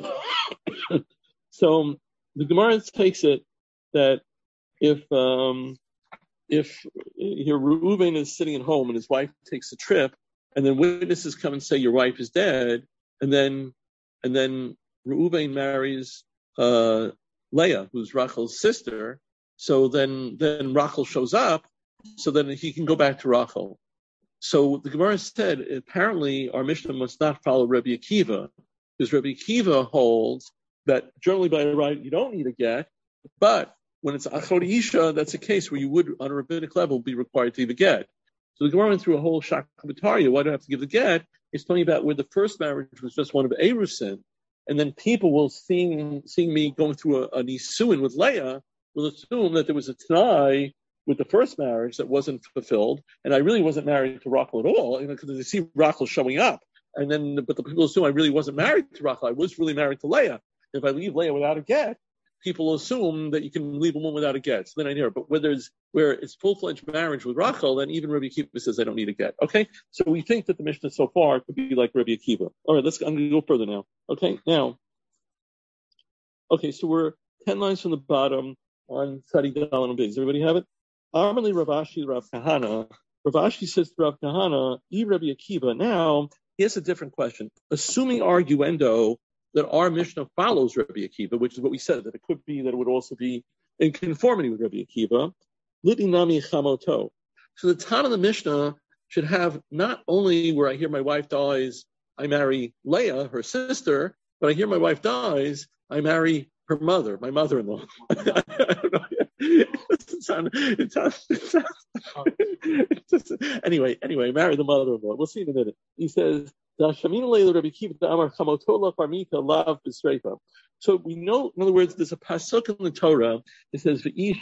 So the Gemara takes it that if um if here Reuven is sitting at home and his wife takes a trip, and then witnesses come and say your wife is dead, and then and then Reuven marries uh. Leah, who's Rachel's sister, so then then Rachel shows up, so then he can go back to Rachel. So the Gemara said, apparently our Mishnah must not follow Rabbi Akiva, because Rabbi Akiva holds that generally by right you don't need a get, but when it's Achod Isha, that's a case where you would, on a rabbinic level, be required to give a get. So the Gemara went through a whole shakabatariya, why do I have to give the get? It's talking about where the first marriage was just one of Erusin. And then people will, seeing seeing me going through a, a nisuin with Leah, will assume that there was a t'nai with the first marriage that wasn't fulfilled, and I really wasn't married to Rachel at all, you know, because they see Rachel showing up, and then but the people assume I really wasn't married to Rachel. I was really married to Leah. If I leave Leah without a get, people assume that you can leave a woman without a get. So then I hear, but where there's where it's full-fledged marriage with Rachel, then even Rabbi Akiva says I don't need a get. Okay, so we think that the Mishnah so far could be like Rabbi Akiva. All right, let's. I'm going to go further now. Okay, now. Okay, so we're ten lines from the bottom on Tzadi Dalin and Biggs. Everybody have it? Armali Ravashi Rav Kahana. Ravashi says to Rav Kahana, E Rabbi Akiva. Now, here's a different question. Assuming arguendo that our Mishnah follows Rabbi Akiva, which is what we said, that it could be that it would also be in conformity with Rabbi Akiva, Lidi Nami Chamoto. So the Tan of the Mishnah should have not only where I hear my wife dies, I marry Leah, her sister, but I hear my wife dies, I marry her mother, my mother-in-law. I don't know. It doesn't sound, it sounds, it sounds, it just, anyway, anyway, marry the mother-in-law. We'll see in a minute. He says, so we know, in other words, there's a pasuk in the Torah. It says,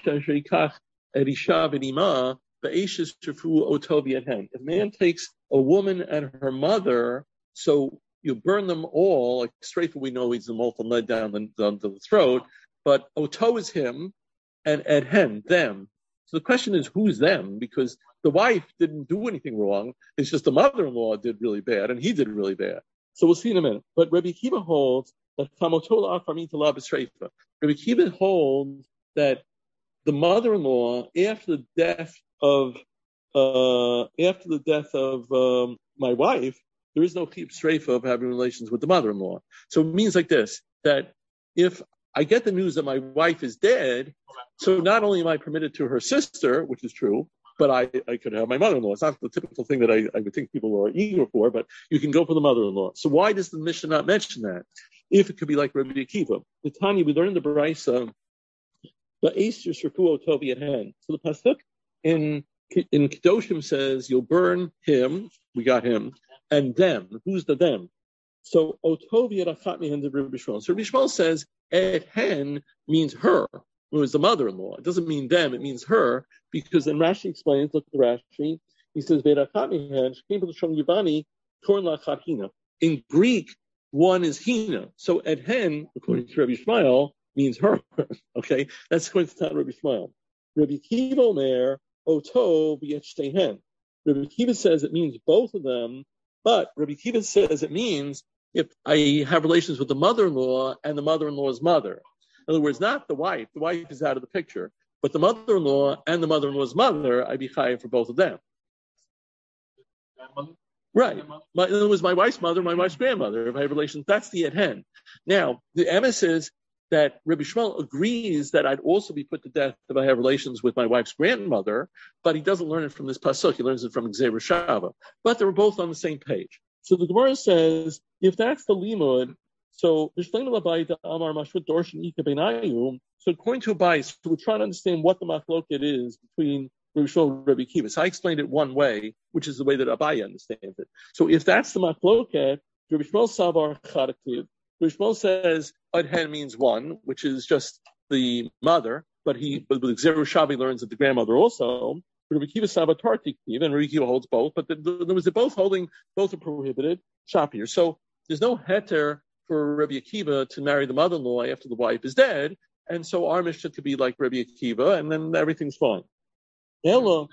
if man takes a woman and her mother, so you burn them all, like straight we know he's the molten lead down the, down the throat, but Oto is him, and Edhen, them. So the question is, who's them? Because the wife didn't do anything wrong. It's just the mother-in-law did really bad, and he did really bad. So we'll see in a minute. But Rabbi Akiva holds that Kamotola Akarmita La B'Sreifa. Rabbi Akiva holds that the mother-in-law, after the death of uh, after the death of um, my wife, there is no chiyuv sreifa of having relations with the mother-in-law. So it means like this, that if I get the news that my wife is dead, so not only am I permitted to her sister, which is true, but I, I could have my mother-in-law. It's not the typical thing that I, I would think people are eager for, but you can go for the mother-in-law. So why does the Mishnah not mention that? If it could be like Rabbi Akiva. The Tanya, we learned the Baraisa, but Easter Shrefuo Tovi at hand. So the Pasuk in in Kedoshim says, you'll burn him, we got him, and them. Who's the them? So Otovi Rachat Mihen de Rabbi Shmuel. So Rabbi Shmuel says, et hen means her, who is the mother-in-law. It doesn't mean them, it means her, because then Rashi explains, look at the Rashi, he says, Ve'rachat Mihen, Shkim B'Lashon Yivani, Korn Lachat Hina. In Greek, one is Hina. So et hen, according to Rabbi Shmuel, means her. Okay, that's going to tell Rabbi Shmuel. Rabbi Akiva Omer, Oto v'yetchtehen. Rabbi Akiva says it means both of them, but Rabbi Akiva says it means if I have relations with the mother-in-law and the mother-in-law's mother. In other words, not the wife. The wife is out of the picture. But the mother-in-law and the mother-in-law's mother, I'd be chayav for both of them. Right. My, in other words, my wife's mother, my wife's grandmother, if I have relations, that's the et hen. Now, the emes is that Rabbi Shmuel agrees that I'd also be put to death if I have relations with my wife's grandmother, but he doesn't learn it from this pasuk. He learns it from Gzeir Shava. But they were both on the same page. So the Gemara says, if that's the limud, so so according to Abai, so we're trying to understand what the machloket is between Rabbi Shmuel and Rabbi Akiva. So I explained it one way, which is the way that Abai understands it. So if that's the machloket, Rabbi Shmuel Savar Chadaktiv, Rabbi Shmuel says et hen means one, which is just the mother, but he, but with Gzeir Shavi learns that the grandmother also. Rabbi Akiva Saba Tartik, and Rabbi Akiva holds both, but the, the, the, they're both holding, both are prohibited, shapir. So there's no heter for Rabbi Akiva to marry the mother-in-law after the wife is dead, and so our Mishnah could be like Rabbi Akiva, and then everything's fine. Hello.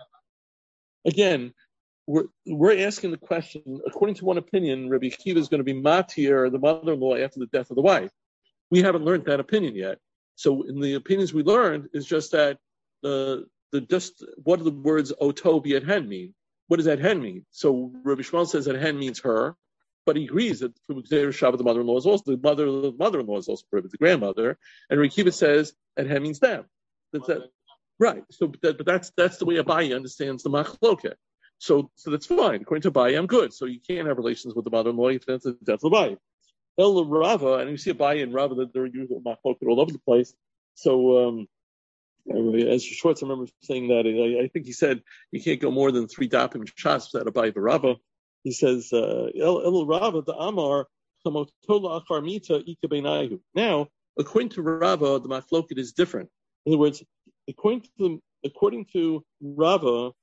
Again, we're, we're asking the question, according to one opinion, Rabbi Akiva is going to be matir, the mother-in-law, after the death of the wife. We haven't learned that opinion yet. So in the opinions we learned is just that the the just what do the words oto et hen mean? What does et hen mean? So Rabbi Shmuel says et hen means her, but he agrees that from Gzeir Shav the mother-in-law is also the mother the mother-in-law is also prohibited, the grandmother, and Rabbi Akiva says et hen means them. That's that, right. So but, that, but that's that's the way Abaye understands the machloket. So so that's fine. According to Abaye, I'm good. So you can't have relations with the mother-in-law if that's the death of Abaye. El Rava, and you see Abaye and Rava that they're using machloket all over the place. So um as Schwartz, I remember saying that, I, I think he said you can't go more than three dapim shas without Abaye Rava. He says, uh, El, El Rava, the Amar, Chamotola Achar Mita Ika Beinayu. Now, according to Rava, the machloket is different. In other words, according to the, according to Rava,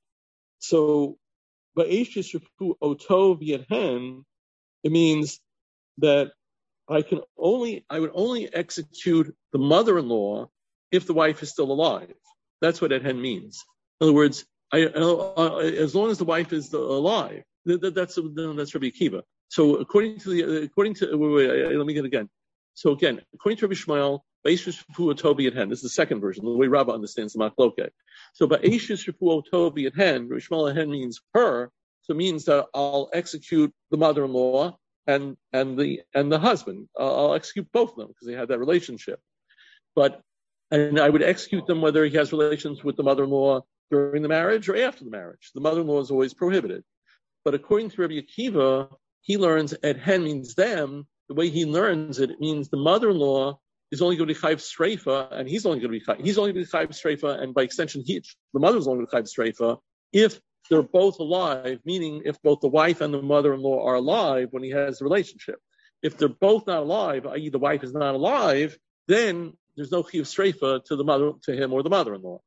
so Ba'eshis Refu Oto V'et hen, it means that I can only, I would only execute the mother-in-law if the wife is still alive. That's what et hen means. In other words, I, uh, as long as the wife is alive, that, that's that's Rabbi Akiva. So according to the according to wait, wait, wait, let me get it again. So again, according to Rabbi Shmuel, Ba'eshis Refu Tobi et hen. This is the second version, the way Rabbah understands the machloket. So Ba'eshis Refu Tobi et hen, Rabbi Shmuel et hen means her. So it means that I'll execute the mother-in-law and and the and the husband. Uh, I'll execute both of them because they have that relationship. But and I would execute them whether he has relations with the mother-in-law during the marriage or after the marriage. The mother-in-law is always prohibited. But according to Rabbi Akiva, he learns et hen means them. The way he learns it, it means the mother-in-law is only going to be chayv streifa, and he's only going to be chayv. He's only going to be chayv streifa, and by extension, he, the mother is only going to be chayv streifa if they're both alive, meaning if both the wife and the mother-in-law are alive when he has the relationship. If they're both not alive, that is the wife is not alive, then there's no chiyuv streifa to the mother, to him or the mother-in-law.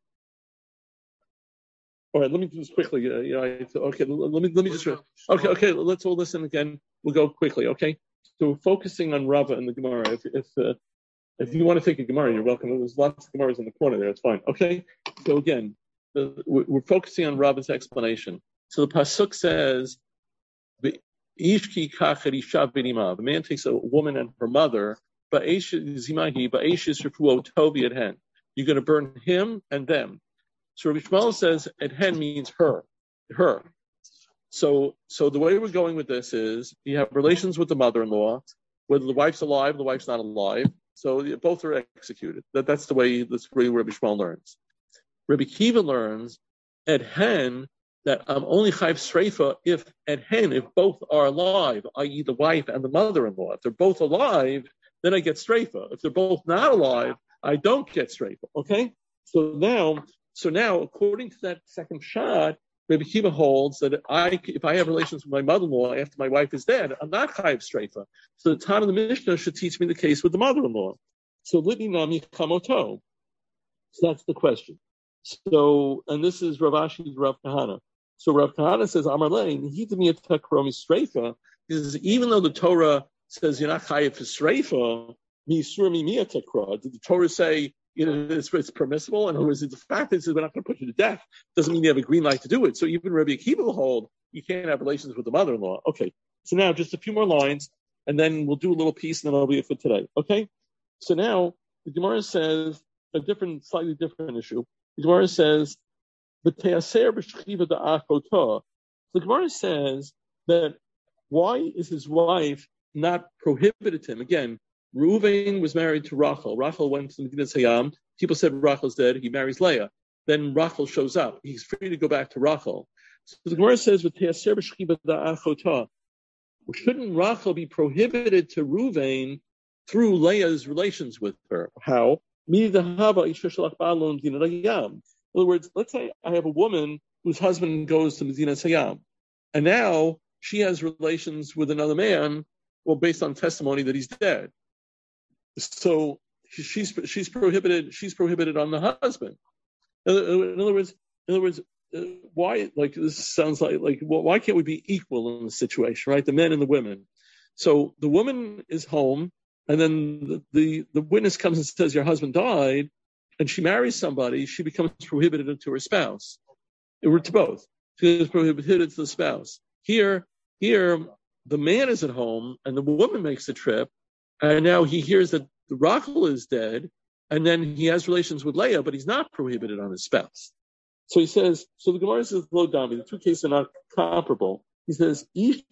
All right, let me do this quickly. Uh, you know, I, okay, let me let me just. Okay, okay, let's all listen again. We'll go quickly. Okay, so we're focusing on Rava and the Gemara. If if uh, if you want to take a Gemara, you're welcome. There's lots of Gemaras in the corner there. It's fine. Okay, so again, the, we're focusing on Rava's explanation. So the pasuk says, Ishki kachet isha v'nima. The man takes a woman and her mother. Ba'esh zimahi ba'esh refuo tovi at hen. You're going to burn him and them. So Rabbi Shmuel says at hen means her, her. So, so the way we're going with this is you have relations with the mother-in-law, whether the wife's alive, the wife's not alive. So both are executed. That, that's the way, that's the way Rabbi Shmuel learns. Rabbi Kiva learns at hen that I'm only chayv sreifa if at hen, if both are alive, that is the wife and the mother-in-law. If they're both alive, then I get streifa. If they're both not alive, I don't get streifa. Okay? So now, so now, according to that second shot, Rabbi Kiva holds that I, if I have relations with my mother-in-law after my wife is dead, I'm not chayiv streifa. So the time of the Mishnah should teach me the case with the mother-in-law. So litni nami chamoto. So that's the question. So, and this is Rav Ashi's Rav Kahana. So Rav Kahana says, Amar lein, he to me a tekromi streifa. He says, even though the Torah says you're not chayiv for streifa, mi surmi mi tekra. Did the Torah say, you know, it's, it's permissible? And who is it? The fact that it says we're not going to put you to death doesn't mean you have a green light to do it. So even Rabbi Akiva will hold you can't have relations with the mother-in-law. Okay. So now just a few more lines, and then we'll do a little piece, and then that'll be it for today. Okay. So now the Gemara says a different, slightly different issue. The Gemara says the The Gemara says that why is his wife not prohibited him? Again, Reuven was married to Rachel. Rachel went to Medina Hayam. People said Rachel's dead. He marries Leah. Then Rachel shows up. He's free to go back to Rachel. So the Gemara says, shouldn't Rachel be prohibited to Reuven through Leah's relations with her? How? In other words, let's say I have a woman whose husband goes to Medina Hayam, and now she has relations with another man, well, based on testimony that he's dead. So she's she's prohibited. She's prohibited on the husband. In other words, in other words, uh, why? Like this sounds like like well, why can't we be equal in the situation, right? The men and the women. So the woman is home, and then the the, the witness comes and says your husband died, and she marries somebody. She becomes prohibited to her spouse. It were to both. She is prohibited to the spouse. Here, here, the man is at home, and the woman makes the trip. And now he hears that Rachel is dead, and then he has relations with Leah, but he's not prohibited on his spouse. So he says, so the Gemara says, Lo Dami, the two cases are not comparable. He says, with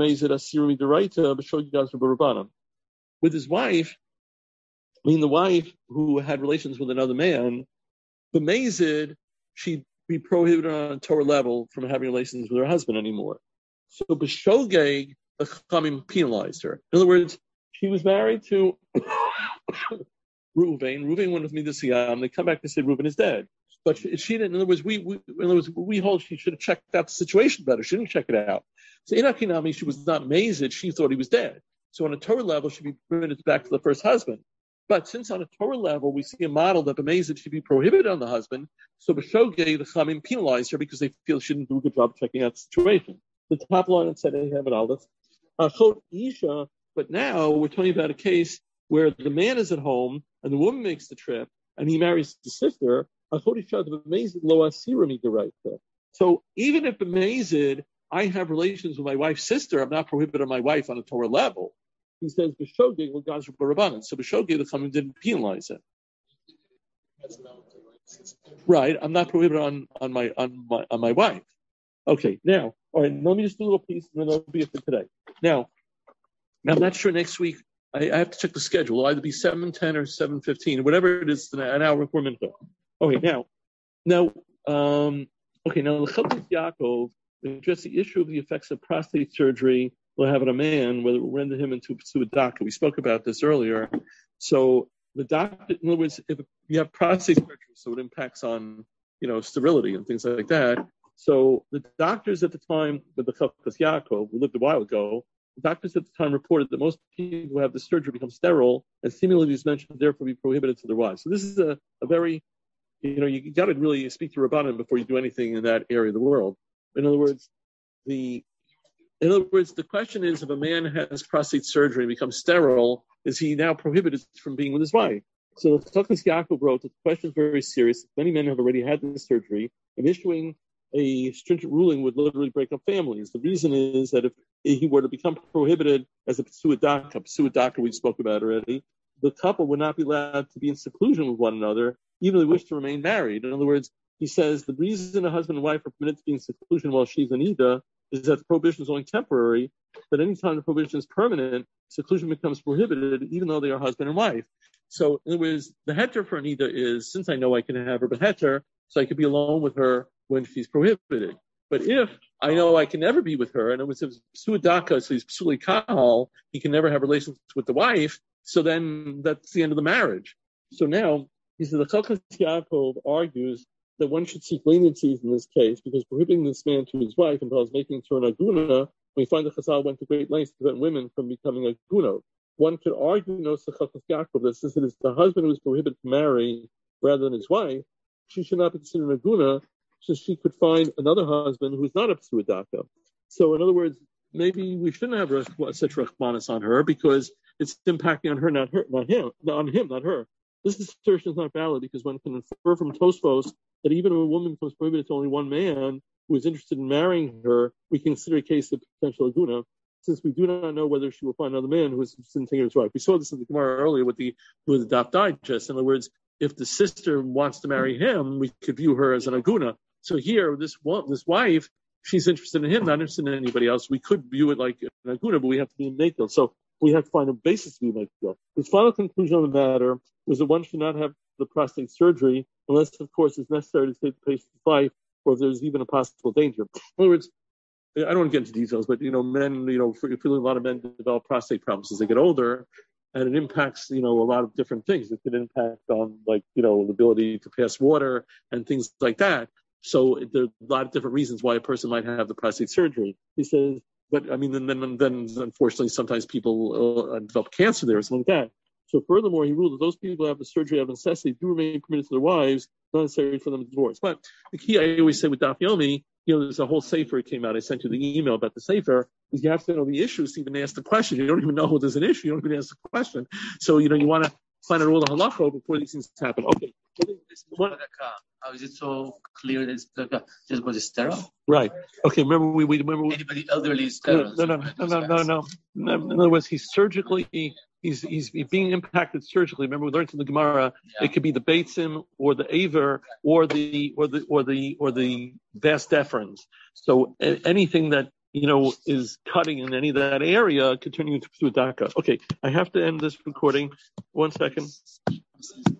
his wife, I mean the wife who had relations with another man, the B'mezid, she'd be prohibited on a Torah level from having relations with her husband anymore. So B'shogeg, the Chachamim penalized her. In other words, she was married to Reuven. Reuven went with me to Siyam. They come back and say Reuven is dead. But she, she didn't. In other words, we, we in other words, we hold she should have checked out the situation better. She didn't check it out. So in Akinami, she was not mazed. She thought he was dead. So on a Torah level, she'd be permitted back to the first husband. But since on a Torah level, we see a model that the mazed should be prohibited on the husband, so B'shogeg, the Chamim penalized her because they feel she didn't do a good job checking out the situation. The top line said, "Hey, have it all this." Achot Isha. But now we're talking about a case where the man is at home and the woman makes the trip and he marries the sister. So even if B'mezid, I have relations with my wife's sister, I'm not prohibited on my wife on a Torah level. He says B'shogeg will Gazra Barabanan. So B'shogeg the Chamim didn't penalize it. Right, I'm not prohibited on, on my on my on my wife. Okay, now, all right, let me just do a little piece and then that'll be it for today. Now. Now, I'm not sure next week. I, I have to check the schedule. It'll either be seven ten or seven fifteen, whatever it is, an hour and four minutes. Okay, now, now, um, okay, now the Chelkas Yaakov address the issue of the effects of prostate surgery will have on a man, whether it will render him into a doctor. We spoke about this earlier. So the doctor, in other words, if you have prostate surgery, so it impacts on, you know, sterility and things like that. So the doctors at the time with the Chelkas Yaakov, we lived a while ago. Doctors at the time reported that most people who have the surgery become sterile, and similarly, as mentioned, therefore be prohibited to their wives. So this is a, a very, you know, you got to really speak to Rabbanan before you do anything in that area of the world. In other words, the, in other words, the question is, if a man has prostate surgery and becomes sterile, is he now prohibited from being with his wife? So the Chelkas Yaakov wrote that the question is very serious. Many men have already had this surgery, and issuing a stringent ruling would literally break up families. The reason is that if he were to become prohibited as a psuad daka, psuad daka we spoke about already, the couple would not be allowed to be in seclusion with one another, even if they wish to remain married. In other words, he says the reason a husband and wife are permitted to be in seclusion while she's an Ida is that the prohibition is only temporary, but anytime the prohibition is permanent, seclusion becomes prohibited, even though they are husband and wife. So, in other words, the heter for an Ida is, since I know I can have her beheter, so I could be alone with her when she's prohibited. But if I know I can never be with her, and it was psuad daka, so he's psuli kahal, he can never have relations with the wife, so then that's the end of the marriage. So now, he said, the Chalkas Yaakov argues that one should seek leniencies in this case, because prohibiting this man to his wife involves making her an aguna. We find that Chazal went to great lengths to prevent women from becoming aguna. One could argue, no, the Chalkas Yaakov, that since it is the husband who is prohibited to marry rather than his wife, she should not be considered an aguna, so she could find another husband who's not a psuad daka. So, in other words, maybe we shouldn't have such rachmanis on her because it's impacting on her, not her, not him, on him, not her. This assertion is not valid because one can infer from Tosfos that even if a woman becomes prohibited to only one man who is interested in marrying her, we consider a case of potential aguna, since we do not know whether she will find another man who is interested in taking his wife. We saw this in the Gemara earlier with the with the Daf Digest. In other words, if the sister wants to marry him, we could view her as an aguna. So here, this this wife, she's interested in him, not interested in anybody else. We could view it like an aguna, but we have to be in Mekel. So we have to find a basis to be Mekel. His final conclusion on the matter was that one should not have the prostate surgery unless, of course, it's necessary to save the patient's life or if there's even a possible danger. In other words, I don't want to get into details, but, you know, men, you know, for, for a lot of men develop prostate problems as they get older, and it impacts, you know, a lot of different things. It could impact on, like, you know, the ability to pass water and things like that. So there are a lot of different reasons why a person might have the prostate surgery. He says, but, I mean, then, then, then unfortunately, sometimes people uh, develop cancer there or something like that. So furthermore, he ruled that those people who have the surgery of necessity do remain permitted to their wives, not necessary for them to divorce. But the key I always say with Daf Yomi, you know, there's a whole sefer came out. I sent you the email about the sefer. Is you have to know the issues to even ask the question. You don't even know there's an issue. You don't even ask the question. So, you know, you want to find out all the halacha before these things happen. Okay. How is it so clear that it's just was sterile? Right. Okay. Remember, we, we remember anybody elderly is sterile. No, no, no, no, no, no, no. In other words, he's surgically. He's, he's being impacted surgically. Remember, we learned in the Gemara, yeah. It could be the beitzim or the aver or the or the or the or the vas deferens. So a- anything that you know is cutting in any of that area could turn you into psuad daka. Okay, I have to end this recording. One second.